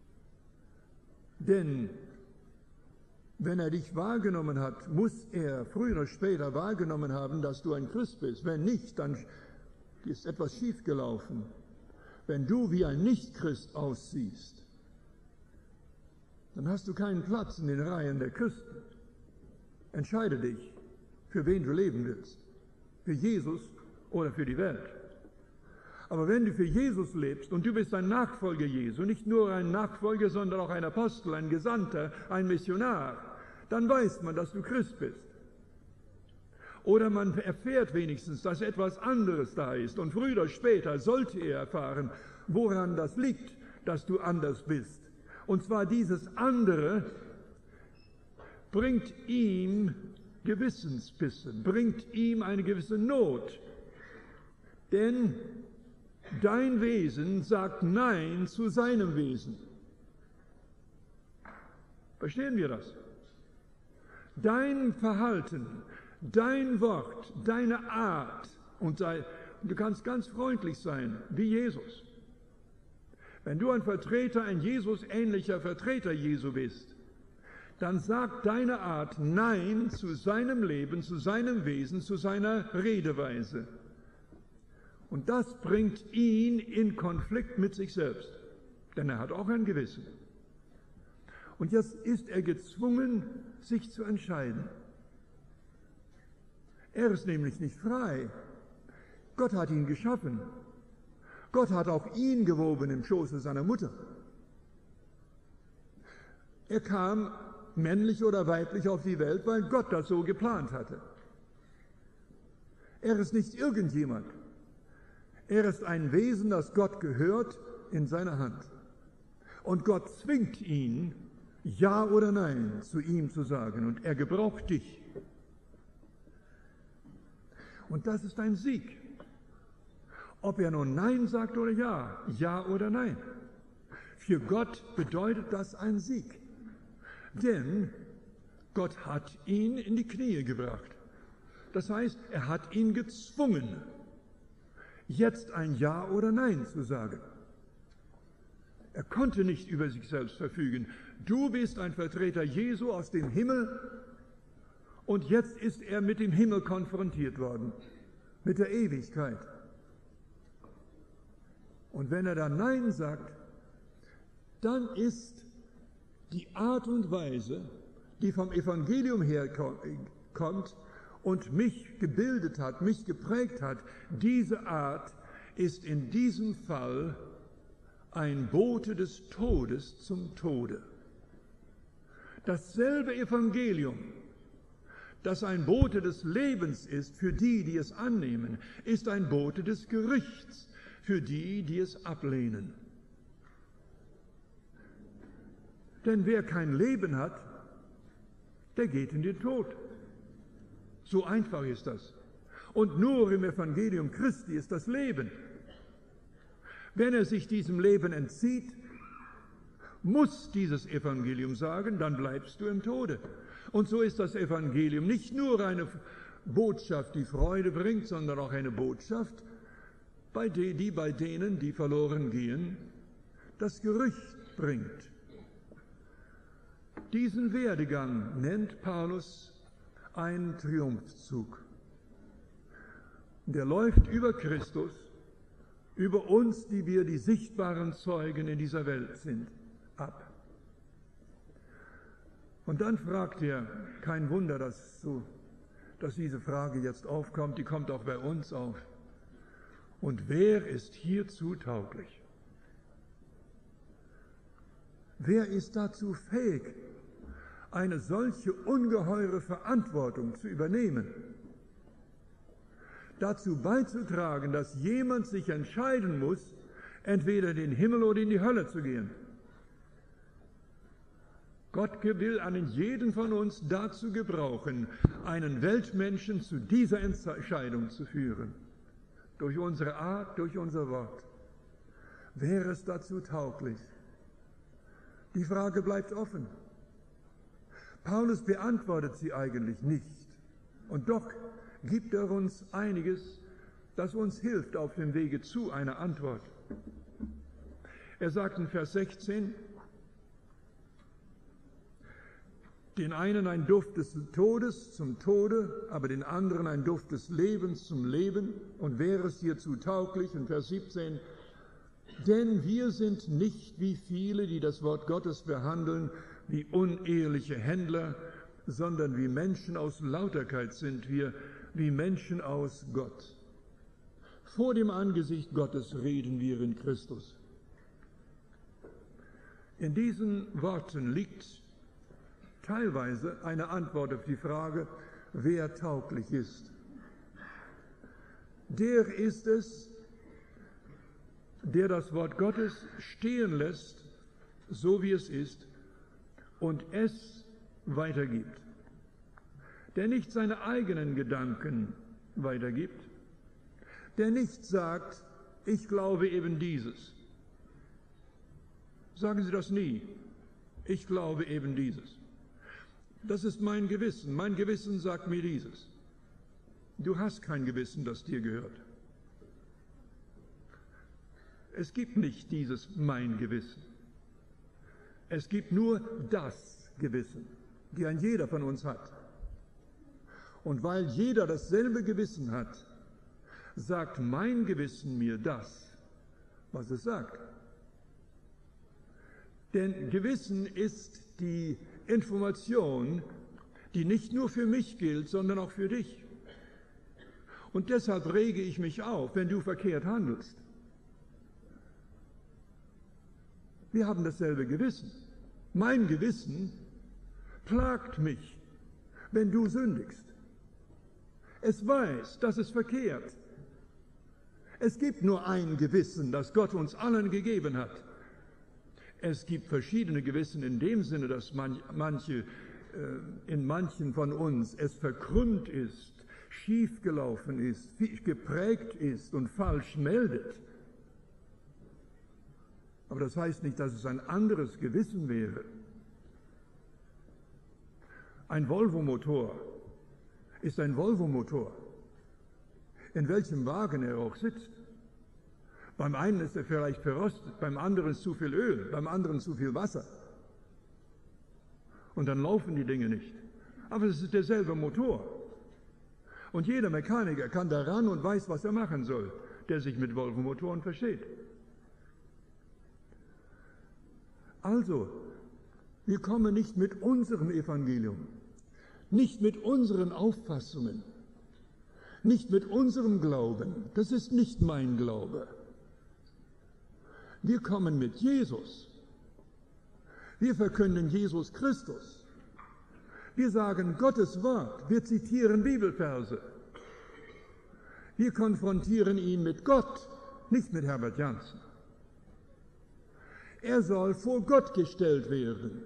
denn wenn er dich wahrgenommen hat, muss er früher oder später wahrgenommen haben, dass du ein Christ bist. Wenn nicht, dann ist etwas schiefgelaufen. Wenn du wie ein Nicht-Christ aussiehst, dann hast du keinen Platz in den Reihen der Christen. Entscheide dich, für wen du leben willst. Für Jesus oder für die Welt. Aber wenn du für Jesus lebst und du bist ein Nachfolger Jesu, nicht nur ein Nachfolger, sondern auch ein Apostel, ein Gesandter, ein Missionar, dann weiß man, dass du Christ bist. Oder man erfährt wenigstens, dass etwas anderes da ist. Und früher oder später sollte er erfahren, woran das liegt, dass du anders bist. Und zwar dieses andere bringt ihm Gewissensbissen, bringt ihm eine gewisse Not. Denn dein Wesen sagt Nein zu seinem Wesen. Verstehen wir das? Dein Verhalten, dein Wort, deine Art, und sei, du kannst ganz freundlich sein, wie Jesus. Wenn du ein Vertreter, ein Jesus-ähnlicher Vertreter Jesu bist, dann sagt deine Art Nein zu seinem Leben, zu seinem Wesen, zu seiner Redeweise. Und das bringt ihn in Konflikt mit sich selbst, denn er hat auch ein Gewissen. Und jetzt ist er gezwungen, sich zu entscheiden. Er ist nämlich nicht frei. Gott hat ihn geschaffen. Gott hat auch ihn gewoben im Schoße seiner Mutter. Er kam männlich oder weiblich auf die Welt, weil Gott das so geplant hatte. Er ist nicht irgendjemand. Er ist ein Wesen, das Gott gehört, in seiner Hand. Und Gott zwingt ihn, Ja oder Nein zu ihm zu sagen. Und er gebraucht dich. Und das ist ein Sieg. Ob er nun Nein sagt oder Ja, Ja oder Nein. Für Gott bedeutet das ein Sieg. Denn Gott hat ihn in die Knie gebracht. Das heißt, er hat ihn gezwungen, jetzt ein Ja oder Nein zu sagen. Er konnte nicht über sich selbst verfügen. Du bist ein Vertreter Jesu aus dem Himmel und jetzt ist er mit dem Himmel konfrontiert worden, mit der Ewigkeit. Und wenn er dann Nein sagt, dann ist die Art und Weise, die vom Evangelium herkommt und mich gebildet hat, mich geprägt hat, diese Art ist in diesem Fall ein Bote des Todes zum Tode. Dasselbe Evangelium, das ein Bote des Lebens ist für die, die es annehmen, ist ein Bote des Gerichts für die, die es ablehnen. Denn wer kein Leben hat, der geht in den Tod. So einfach ist das. Und nur im Evangelium Christi ist das Leben. Wenn er sich diesem Leben entzieht, muss dieses Evangelium sagen, dann bleibst du im Tode. Und so ist das Evangelium nicht nur eine Botschaft, die Freude bringt, sondern auch eine Botschaft, bei de, die bei denen, die verloren gehen, das Gericht bringt. Diesen Werdegang nennt Paulus einen Triumphzug. Der läuft über Christus, über uns, die wir die sichtbaren Zeugen in dieser Welt sind, ab. Und dann fragt er, kein Wunder, dass, so, dass diese Frage jetzt aufkommt, die kommt auch bei uns auf. Und wer ist hierzu tauglich? Wer ist dazu fähig, eine solche ungeheure Verantwortung zu übernehmen? Dazu beizutragen, dass jemand sich entscheiden muss, entweder in den Himmel oder in die Hölle zu gehen. Gott will einen jeden von uns dazu gebrauchen, einen Weltmenschen zu dieser Entscheidung zu führen. Durch unsere Art, durch unser Wort. Wäre es dazu tauglich? Die Frage bleibt offen. Paulus beantwortet sie eigentlich nicht. Und doch gibt er uns einiges, das uns hilft auf dem Wege zu einer Antwort. Er sagt in Vers sechzehn, den einen ein Duft des Todes zum Tode, aber den anderen ein Duft des Lebens zum Leben. Und wäre es hierzu tauglich, in Vers siebzehn, denn wir sind nicht wie viele, die das Wort Gottes behandeln, wie unehrliche Händler, sondern wie Menschen aus Lauterkeit sind wir, wie Menschen aus Gott. Vor dem Angesicht Gottes reden wir in Christus. In diesen Worten liegt teilweise eine Antwort auf die Frage, wer tauglich ist. Der ist es, der das Wort Gottes stehen lässt, so wie es ist, und es weitergibt. Der nicht seine eigenen Gedanken weitergibt, der nicht sagt, ich glaube eben dieses. Sagen Sie das nie. Ich glaube eben dieses. Das ist mein Gewissen. Mein Gewissen sagt mir dieses. Du hast kein Gewissen, das dir gehört. Es gibt nicht dieses mein Gewissen. Es gibt nur das Gewissen, die ein jeder von uns hat. Und weil jeder dasselbe Gewissen hat, sagt mein Gewissen mir das, was es sagt. Denn Gewissen ist die Information, die nicht nur für mich gilt, sondern auch für dich. Und deshalb rege ich mich auf, wenn du verkehrt handelst. Wir haben dasselbe Gewissen. Mein Gewissen plagt mich, wenn du sündigst. Es weiß, dass es verkehrt. Es gibt nur ein Gewissen, das Gott uns allen gegeben hat. Es gibt verschiedene Gewissen in dem Sinne, dass manch, manche, äh, in manchen von uns es verkrümmt ist, schiefgelaufen ist, geprägt ist und falsch meldet. Aber das heißt nicht, dass es ein anderes Gewissen wäre. Ein Volvo-Motor ist ein Volvo-Motor, in welchem Wagen er auch sitzt. Beim einen ist er vielleicht verrostet, beim anderen ist zu viel Öl, beim anderen zu viel Wasser. Und dann laufen die Dinge nicht. Aber es ist derselbe Motor. Und jeder Mechaniker kann daran und weiß, was er machen soll, der sich mit Volvo-Motoren versteht. Also, wir kommen nicht mit unserem Evangelium, nicht mit unseren Auffassungen, nicht mit unserem Glauben. Das ist nicht mein Glaube. Wir kommen mit Jesus. Wir verkünden Jesus Christus. Wir sagen Gottes Wort. Wir zitieren Bibelverse. Wir konfrontieren ihn mit Gott, nicht mit Herbert Janssen. Er soll vor Gott gestellt werden.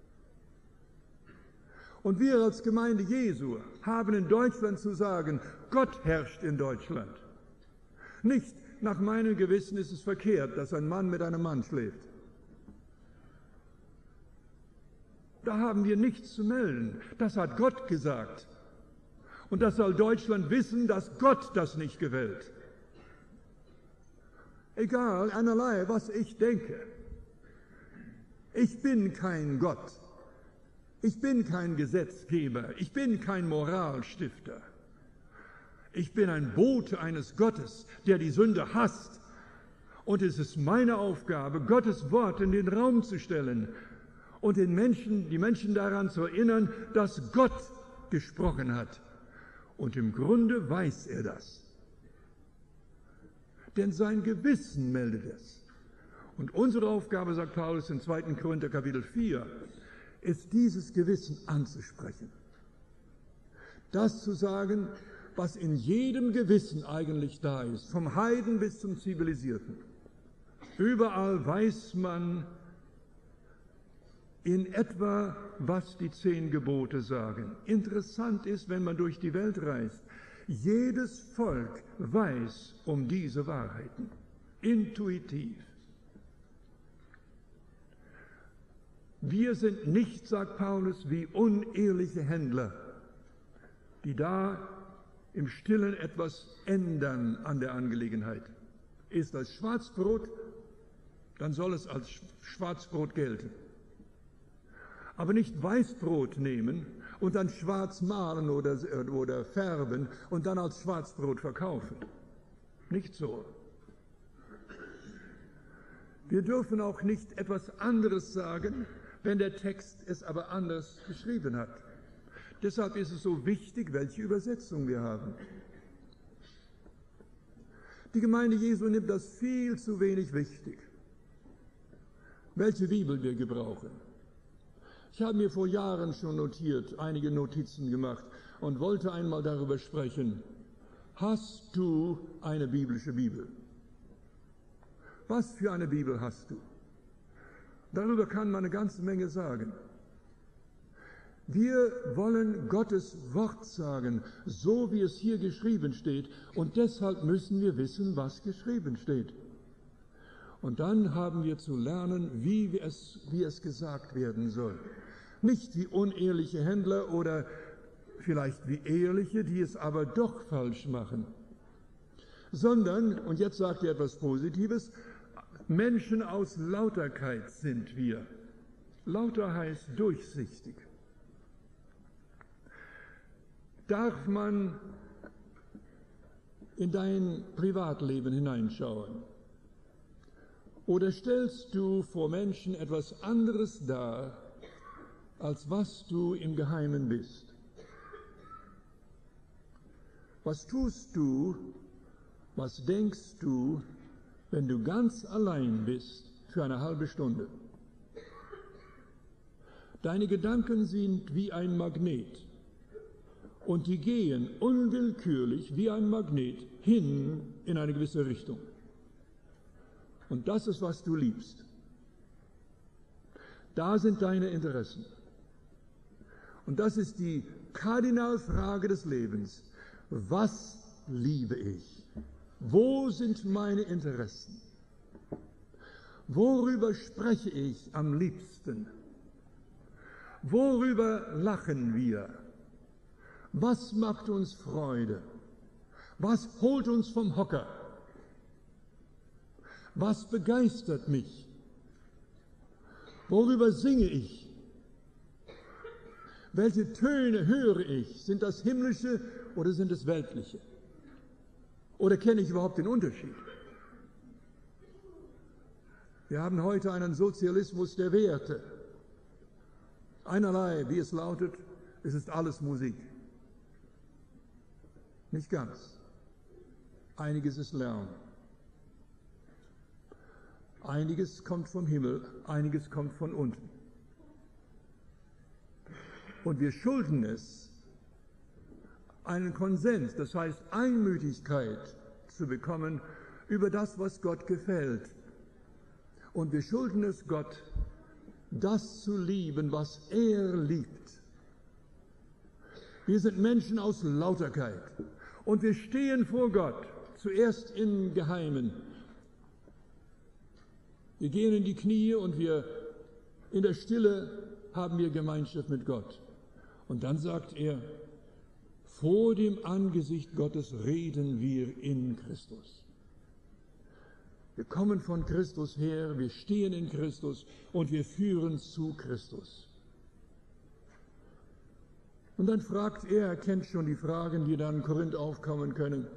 Und wir als Gemeinde Jesu haben in Deutschland zu sagen, Gott herrscht in Deutschland. Nicht, nach meinem Gewissen ist es verkehrt, dass ein Mann mit einem Mann schläft. Da haben wir nichts zu melden. Das hat Gott gesagt. Und das soll Deutschland wissen, dass Gott das nicht gewählt. Egal, einerlei, was ich denke. Ich bin kein Gott. Ich bin kein Gesetzgeber. Ich bin kein Moralstifter. Ich bin ein Bote eines Gottes, der die Sünde hasst. Und es ist meine Aufgabe, Gottes Wort in den Raum zu stellen und den Menschen, die Menschen daran zu erinnern, dass Gott gesprochen hat. Und im Grunde weiß er das. Denn sein Gewissen meldet es. Und unsere Aufgabe, sagt Paulus in zweiten Korinther Kapitel vier, ist dieses Gewissen anzusprechen. Das zu sagen, was in jedem Gewissen eigentlich da ist, vom Heiden bis zum Zivilisierten. Überall weiß man in etwa, was die zehn Gebote sagen. Interessant ist, wenn man durch die Welt reist, jedes Volk weiß um diese Wahrheiten, intuitiv. Wir sind nicht, sagt Paulus, wie unehrliche Händler, die da im Stillen etwas ändern an der Angelegenheit. Ist das Schwarzbrot, dann soll es als Schwarzbrot gelten. Aber nicht Weißbrot nehmen und dann schwarz malen oder, oder färben und dann als Schwarzbrot verkaufen. Nicht so. Wir dürfen auch nicht etwas anderes sagen, wenn der Text es aber anders geschrieben hat. Deshalb ist es so wichtig, welche Übersetzung wir haben. Die Gemeinde Jesu nimmt das viel zu wenig wichtig, welche Bibel wir gebrauchen. Ich habe mir vor Jahren schon notiert, einige Notizen gemacht und wollte einmal darüber sprechen. Hast du eine biblische Bibel? Was für eine Bibel hast du? Darüber kann man eine ganze Menge sagen. Wir wollen Gottes Wort sagen, so wie es hier geschrieben steht, und deshalb müssen wir wissen, was geschrieben steht. Und dann haben wir zu lernen, wie es, wie es gesagt werden soll. Nicht wie unehrliche Händler oder vielleicht wie ehrliche, die es aber doch falsch machen, sondern, und jetzt sagt er etwas Positives, Menschen aus Lauterkeit sind wir. Lauter heißt durchsichtig. Darf man in dein Privatleben hineinschauen? Oder stellst du vor Menschen etwas anderes dar, als was du im Geheimen bist? Was tust du, was denkst du, wenn du ganz allein bist für eine halbe Stunde? Deine Gedanken sind wie ein Magnet und die gehen unwillkürlich wie ein Magnet hin in eine gewisse Richtung. Und das ist, was du liebst. Da sind deine Interessen. Und das ist die Kardinalfrage des Lebens. Was liebe ich? Wo sind meine Interessen? Worüber spreche ich am liebsten? Worüber lachen wir? Was macht uns Freude? Was holt uns vom Hocker? Was begeistert mich? Worüber singe ich? Welche Töne höre ich? Sind das himmlische oder sind es weltliche? Oder kenne ich überhaupt den Unterschied? Wir haben heute einen Sozialismus der Werte. Einerlei, wie es lautet, es ist alles Musik. Nicht ganz. Einiges ist Lärm. Einiges kommt vom Himmel, einiges kommt von unten. Und wir schulden es, einen Konsens, das heißt Einmütigkeit zu bekommen über das, was Gott gefällt. Und wir schulden es Gott, das zu lieben, was er liebt. Wir sind Menschen aus Lauterkeit und wir stehen vor Gott, zuerst im Geheimen. Wir gehen in die Knie und wir in der Stille haben wir Gemeinschaft mit Gott. Und dann sagt er, vor dem Angesicht Gottes reden wir in Christus. Wir kommen von Christus her, wir stehen in Christus und wir führen zu Christus. Und dann fragt er, er kennt schon die Fragen, die dann in Korinth aufkommen können.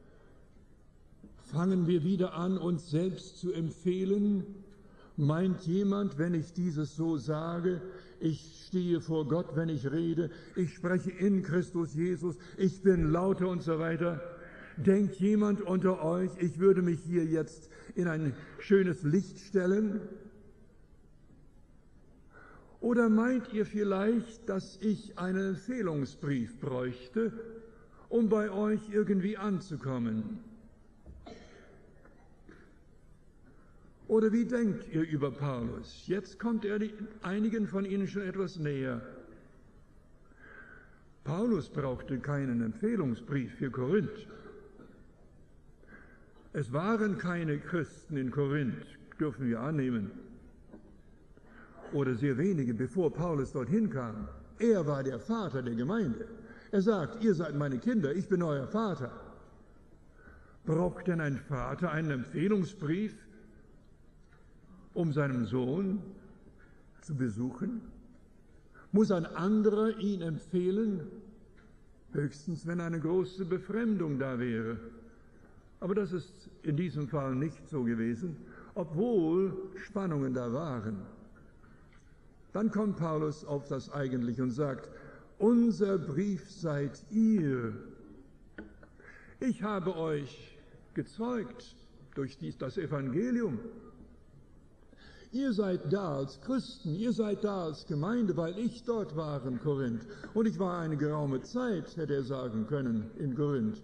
Fangen wir wieder an, uns selbst zu empfehlen? Meint jemand, wenn ich dieses so sage, ich stehe vor Gott, wenn ich rede, ich spreche in Christus Jesus, ich bin lauter und so weiter? Denkt jemand unter euch, ich würde mich hier jetzt in ein schönes Licht stellen? Oder meint ihr vielleicht, dass ich einen Empfehlungsbrief bräuchte, um bei euch irgendwie anzukommen? Oder wie denkt ihr über Paulus? Jetzt kommt er einigen von Ihnen schon etwas näher. Paulus brauchte keinen Empfehlungsbrief für Korinth. Es waren keine Christen in Korinth, dürfen wir annehmen. Oder sehr wenige, bevor Paulus dorthin kam. Er war der Vater der Gemeinde. Er sagt, ihr seid meine Kinder, ich bin euer Vater. Braucht denn ein Vater einen Empfehlungsbrief, um seinen Sohn zu besuchen? Muss ein anderer ihn empfehlen? Höchstens, wenn eine große Befremdung da wäre. Aber das ist in diesem Fall nicht so gewesen, obwohl Spannungen da waren. Dann kommt Paulus auf das Eigentliche und sagt, unser Brief seid ihr. Ich habe euch gezeugt durch dies, das Evangelium. Ihr seid da als Christen, ihr seid da als Gemeinde, weil ich dort war in Korinth. Und ich war eine geraume Zeit, hätte er sagen können, in Korinth.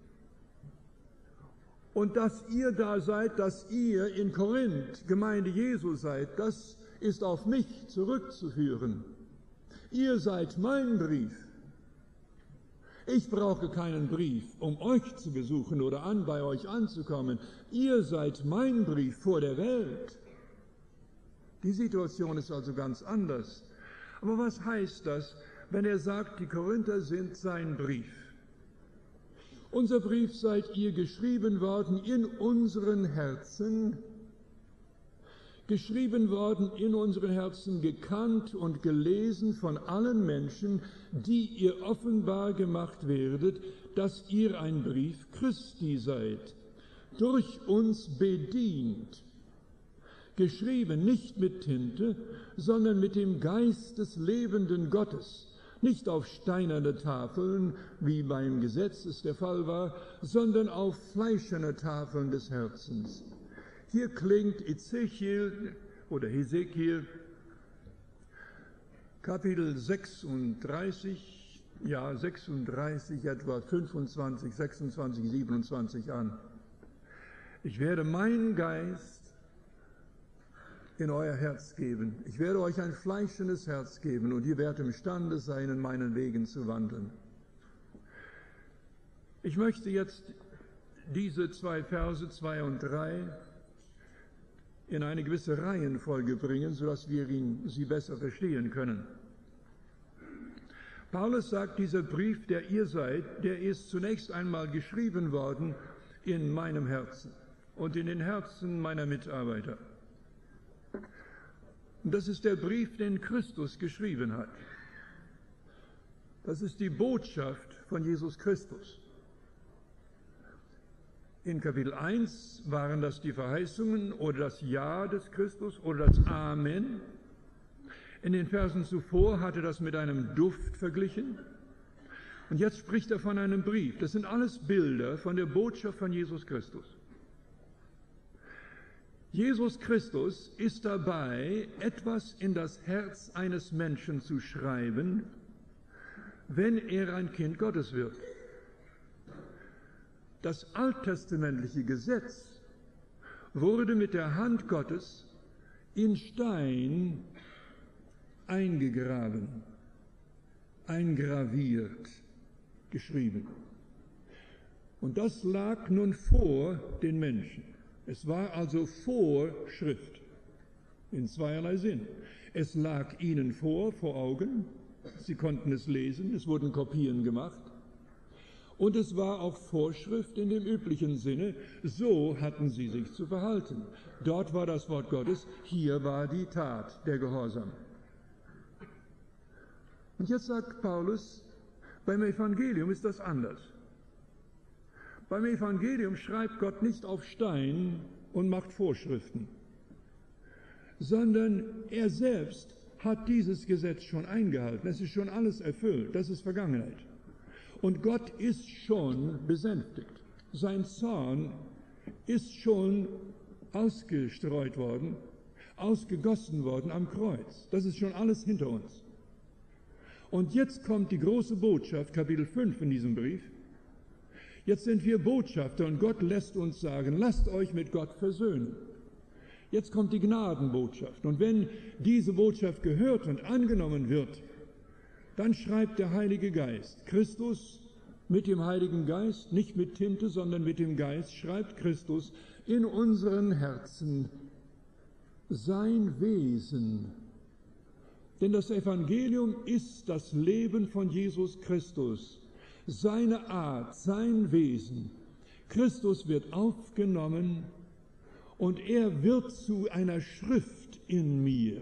Und dass ihr da seid, dass ihr in Korinth Gemeinde Jesu seid, das ist auf mich zurückzuführen. Ihr seid mein Brief. Ich brauche keinen Brief, um euch zu besuchen oder an bei euch anzukommen. Ihr seid mein Brief vor der Welt. Die Situation ist also ganz anders. Aber was heißt das, wenn er sagt, die Korinther sind sein Brief? Unser Brief seid ihr geschrieben worden in unseren Herzen, geschrieben worden in unseren Herzen, gekannt und gelesen von allen Menschen, die ihr offenbar gemacht werdet, dass ihr ein Brief Christi seid, durch uns bedient, geschrieben nicht mit Tinte, sondern mit dem Geist des lebenden Gottes, nicht auf steinerne Tafeln, wie beim Gesetz es der Fall war, sondern auf fleischerne Tafeln des Herzens. Hier klingt Ezechiel oder Hesekiel, Kapitel sechsunddreißig, ja sechsunddreißig, etwa fünfundzwanzig, sechsundzwanzig, siebenundzwanzig an. Ich werde meinen Geist in euer Herz geben. Ich werde euch ein fleischendes Herz geben und ihr werdet imstande sein, in meinen Wegen zu wandeln. Ich möchte jetzt diese zwei Verse, zwei und drei, in eine gewisse Reihenfolge bringen, sodass wir ihn, sie besser verstehen können. Paulus sagt, dieser Brief, der ihr seid, der ist zunächst einmal geschrieben worden in meinem Herzen und in den Herzen meiner Mitarbeiter. Und das ist der Brief, den Christus geschrieben hat. Das ist die Botschaft von Jesus Christus. In Kapitel eins waren das die Verheißungen oder das Ja des Christus oder das Amen. In den Versen zuvor hatte das mit einem Duft verglichen. Und jetzt spricht er von einem Brief. Das sind alles Bilder von der Botschaft von Jesus Christus. Jesus Christus ist dabei, etwas in das Herz eines Menschen zu schreiben, wenn er ein Kind Gottes wird. Das alttestamentliche Gesetz wurde mit der Hand Gottes in Stein eingegraben, eingraviert, geschrieben. Und das lag nun vor den Menschen. Es war also Vorschrift in zweierlei Sinn. Es lag ihnen vor, vor Augen, sie konnten es lesen, es wurden Kopien gemacht. Und es war auch Vorschrift in dem üblichen Sinne, so hatten sie sich zu verhalten. Dort war das Wort Gottes, hier war die Tat, der Gehorsam. Und jetzt sagt Paulus, beim Evangelium ist das anders. Beim Evangelium schreibt Gott nicht auf Stein und macht Vorschriften, sondern er selbst hat dieses Gesetz schon eingehalten. Es ist schon alles erfüllt, das ist Vergangenheit. Und Gott ist schon besänftigt. Sein Zorn ist schon ausgestreut worden, ausgegossen worden am Kreuz. Das ist schon alles hinter uns. Und jetzt kommt die große Botschaft, Kapitel fünf in diesem Brief. Jetzt sind wir Botschafter und Gott lässt uns sagen, lasst euch mit Gott versöhnen. Jetzt kommt die Gnadenbotschaft. Und wenn diese Botschaft gehört und angenommen wird, dann schreibt der Heilige Geist. Christus mit dem Heiligen Geist, nicht mit Tinte, sondern mit dem Geist, schreibt Christus in unseren Herzen sein Wesen. Denn das Evangelium ist das Leben von Jesus Christus, seine Art, sein Wesen. Christus wird aufgenommen und er wird zu einer Schrift in mir.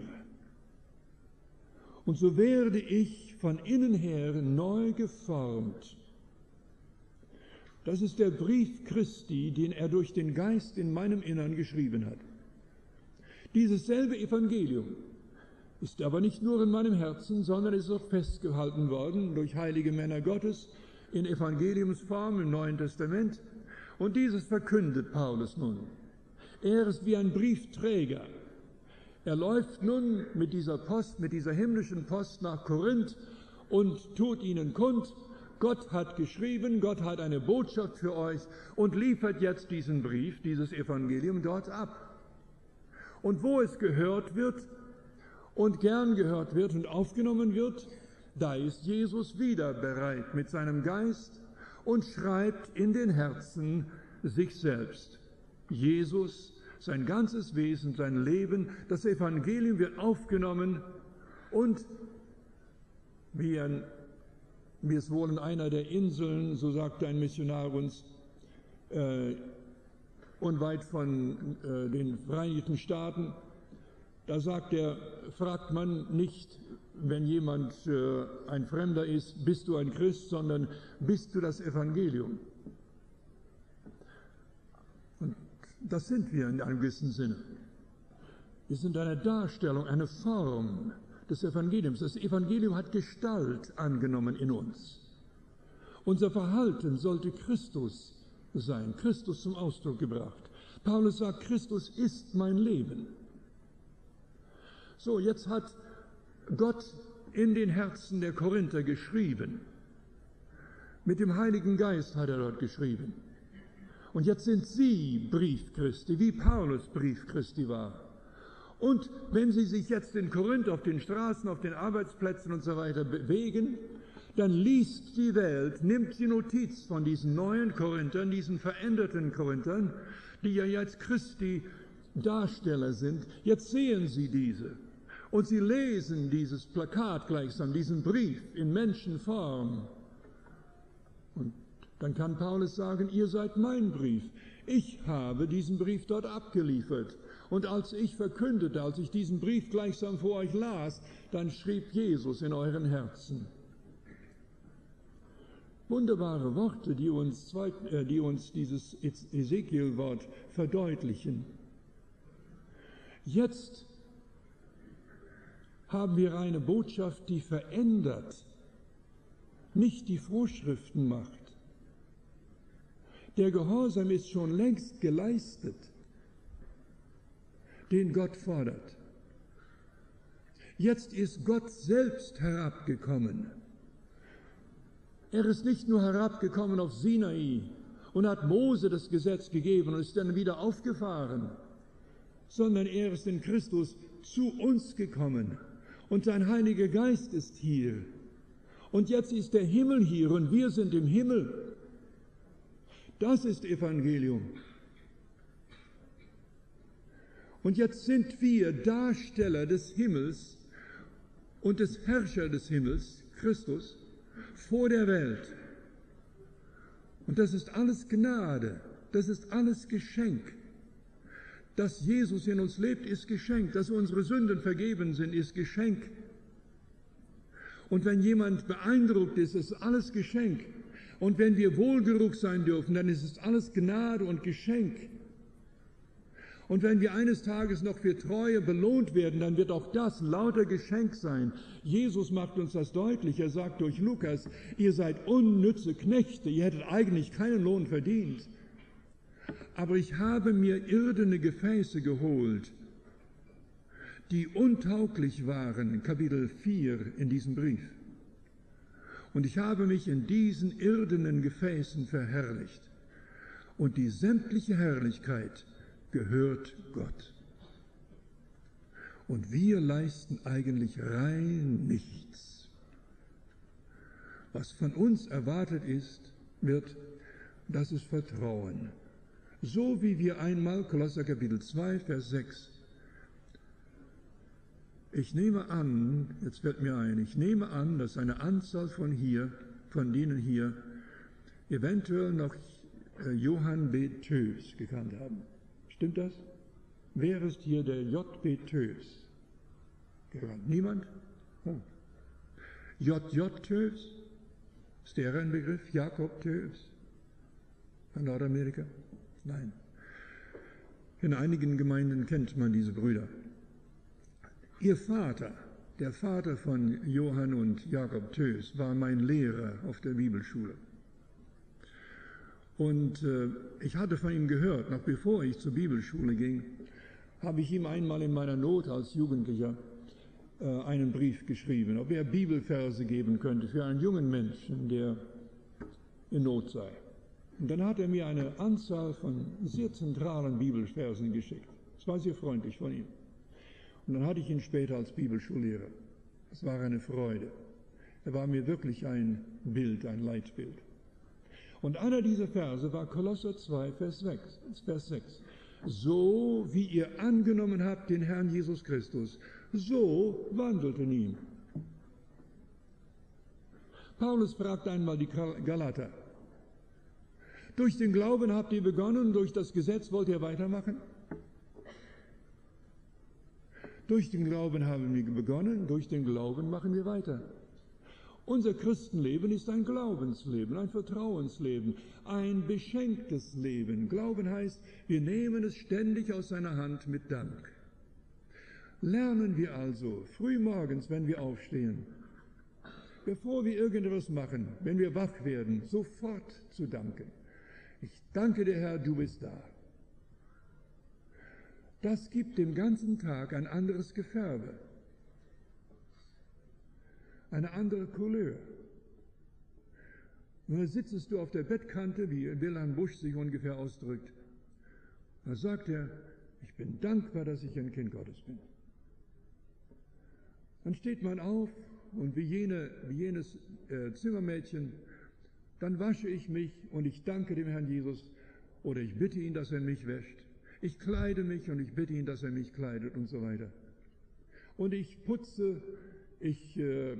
Und so werde ich von innen her neu geformt. Das ist der Brief Christi, den er durch den Geist in meinem Innern geschrieben hat. Dieses selbe Evangelium ist aber nicht nur in meinem Herzen, sondern ist auch festgehalten worden durch heilige Männer Gottes in Evangeliumsform im Neuen Testament. Und dieses verkündet Paulus nun. Er ist wie ein Briefträger. Er läuft nun mit dieser Post, mit dieser himmlischen Post nach Korinth und tut ihnen kund, Gott hat geschrieben, Gott hat eine Botschaft für euch und liefert jetzt diesen Brief, dieses Evangelium dort ab. Und wo es gehört wird und gern gehört wird und aufgenommen wird, da ist Jesus wieder bereit mit seinem Geist und schreibt in den Herzen sich selbst. Jesus, sein ganzes Wesen, sein Leben, das Evangelium wird aufgenommen und wie, ein, wie es wohl in einer der Inseln, so sagte ein Missionar uns, äh, unweit von äh, den Vereinigten Staaten, da sagt er, fragt man nicht, wenn jemand äh, ein Fremder ist, bist du ein Christ, sondern bist du das Evangelium? Und das sind wir in einem gewissen Sinne. Wir sind eine Darstellung, eine Form des Evangeliums. Das Evangelium hat Gestalt angenommen in uns. Unser Verhalten sollte Christus sein, Christus zum Ausdruck gebracht. Paulus sagt, Christus ist mein Leben. So, jetzt hat Gott in den Herzen der Korinther geschrieben. Mit dem Heiligen Geist hat er dort geschrieben. Und jetzt sind sie Brief Christi, wie Paulus Brief Christi war. Und wenn sie sich jetzt in Korinth auf den Straßen, auf den Arbeitsplätzen und so weiter bewegen, dann liest die Welt, nimmt sie Notiz von diesen neuen Korinthern, diesen veränderten Korinthern, die ja jetzt Christi Darsteller sind. Jetzt sehen sie diese. Und sie lesen dieses Plakat gleichsam, diesen Brief in Menschenform. Und dann kann Paulus sagen, ihr seid mein Brief. Ich habe diesen Brief dort abgeliefert. Und als ich verkündete, als ich diesen Brief gleichsam vor euch las, dann schrieb Jesus in euren Herzen. Wunderbare Worte, die uns, äh, die uns dieses Ezekiel-Wort verdeutlichen. Jetzt haben wir eine Botschaft, die verändert, nicht die Vorschriften macht. Der Gehorsam ist schon längst geleistet, den Gott fordert. Jetzt ist Gott selbst herabgekommen. Er ist nicht nur herabgekommen auf Sinai und hat Mose das Gesetz gegeben und ist dann wieder aufgefahren, sondern er ist in Christus zu uns gekommen und sein Heiliger Geist ist hier. Und jetzt ist der Himmel hier und wir sind im Himmel. Das ist Evangelium. Und jetzt sind wir Darsteller des Himmels und des Herrschers des Himmels, Christus, vor der Welt. Und das ist alles Gnade, das ist alles Geschenk. Dass Jesus in uns lebt, ist Geschenk. Dass unsere Sünden vergeben sind, ist Geschenk. Und wenn jemand beeindruckt ist, ist alles Geschenk. Und wenn wir wohlgeruch sein dürfen, dann ist es alles Gnade und Geschenk. Und wenn wir eines Tages noch für Treue belohnt werden, dann wird auch das lauter Geschenk sein. Jesus macht uns das deutlich. Er sagt durch Lukas, ihr seid unnütze Knechte, ihr hättet eigentlich keinen Lohn verdient. Aber ich habe mir irdene Gefäße geholt, die untauglich waren, Kapitel vier in diesem Brief. Und ich habe mich in diesen irdenen Gefäßen verherrlicht. Und die sämtliche Herrlichkeit gehört Gott. Und wir leisten eigentlich rein nichts. Was von uns erwartet ist, wird, das ist Vertrauen. So wie wir einmal, Kolosser Kapitel zwei, Vers sechs, ich nehme an, jetzt fällt mir ein, ich nehme an, dass eine Anzahl von hier, von denen hier, eventuell noch Johann B. Tös gekannt haben. Stimmt das? Wer ist hier der J B. Tös gekannt? Niemand? Oh. J J. Tös? Ist der ein Begriff? Jakob Tös? Von Nordamerika? Nein. In einigen Gemeinden kennt man diese Brüder. Ihr Vater, der Vater von Johann und Jakob Tös, war mein Lehrer auf der Bibelschule. Und äh, ich hatte von ihm gehört, noch bevor ich zur Bibelschule ging, habe ich ihm einmal in meiner Not als Jugendlicher äh, einen Brief geschrieben, ob er Bibelverse geben könnte für einen jungen Menschen, der in Not sei. Und dann hat er mir eine Anzahl von sehr zentralen Bibelversen geschickt. Das war sehr freundlich von ihm. Und dann hatte ich ihn später als Bibelschullehrer. Es war eine Freude. Er war mir wirklich ein Bild, ein Leitbild. Und einer dieser Verse war Kolosser zwei, Vers sechs. So wie ihr angenommen habt den Herrn Jesus Christus, so wandelt in ihm. Paulus fragt einmal die Galater, durch den Glauben habt ihr begonnen, durch das Gesetz wollt ihr weitermachen? Durch den Glauben haben wir begonnen, durch den Glauben machen wir weiter. Unser Christenleben ist ein Glaubensleben, ein Vertrauensleben, ein beschenktes Leben. Glauben heißt, wir nehmen es ständig aus seiner Hand mit Dank. Lernen wir also frühmorgens, wenn wir aufstehen, bevor wir irgendetwas machen, wenn wir wach werden, sofort zu danken. Ich danke dir, Herr, du bist da. Das gibt dem ganzen Tag ein anderes Gefärbe, eine andere Couleur. Und da sitzt du auf der Bettkante, wie Wilhelm Busch sich ungefähr ausdrückt. Da sagt er, ich bin dankbar, dass ich ein Kind Gottes bin. Dann steht man auf und wie, jene, wie jenes äh, Zimmermädchen, dann wasche ich mich und ich danke dem Herrn Jesus oder ich bitte ihn, dass er mich wäscht. Ich kleide mich und ich bitte ihn, dass er mich kleidet und so weiter. und ich putze, ich äh, äh,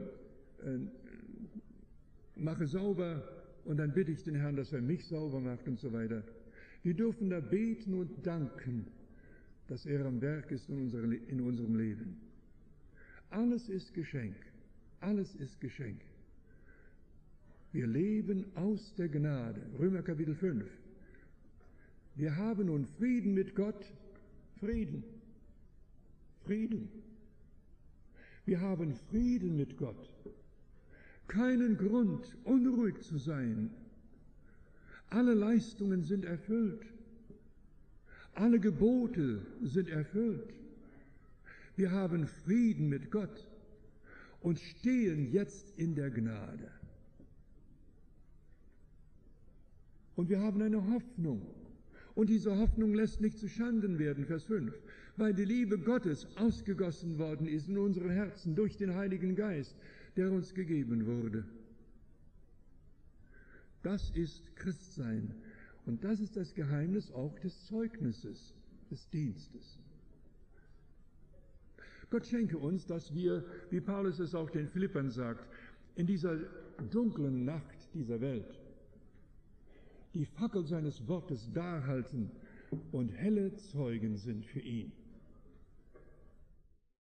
mache sauber und dann bitte ich den Herrn, dass er mich sauber macht und so weiter. Wir dürfen da beten und danken, dass er am Werk ist in, unser, in unserem Leben. Alles ist Geschenk. Alles ist Geschenk. Wir leben aus der Gnade. Römer Kapitel fünf. Wir haben nun Frieden mit Gott. Frieden. Frieden. Wir haben Frieden mit Gott. Keinen Grund, unruhig zu sein. Alle Leistungen sind erfüllt. Alle Gebote sind erfüllt. Wir haben Frieden mit Gott und stehen jetzt in der Gnade. Und wir haben eine Hoffnung. Und diese Hoffnung lässt nicht zu Schanden werden, Vers fünf, weil die Liebe Gottes ausgegossen worden ist in unsere Herzen durch den Heiligen Geist, der uns gegeben wurde. Das ist Christsein. Und das ist das Geheimnis auch des Zeugnisses, des Dienstes. Gott schenke uns, dass wir, wie Paulus es auch den Philippern sagt, in dieser dunklen Nacht dieser Welt die Fackel seines Wortes darhalten und helle Zeugen sind für ihn.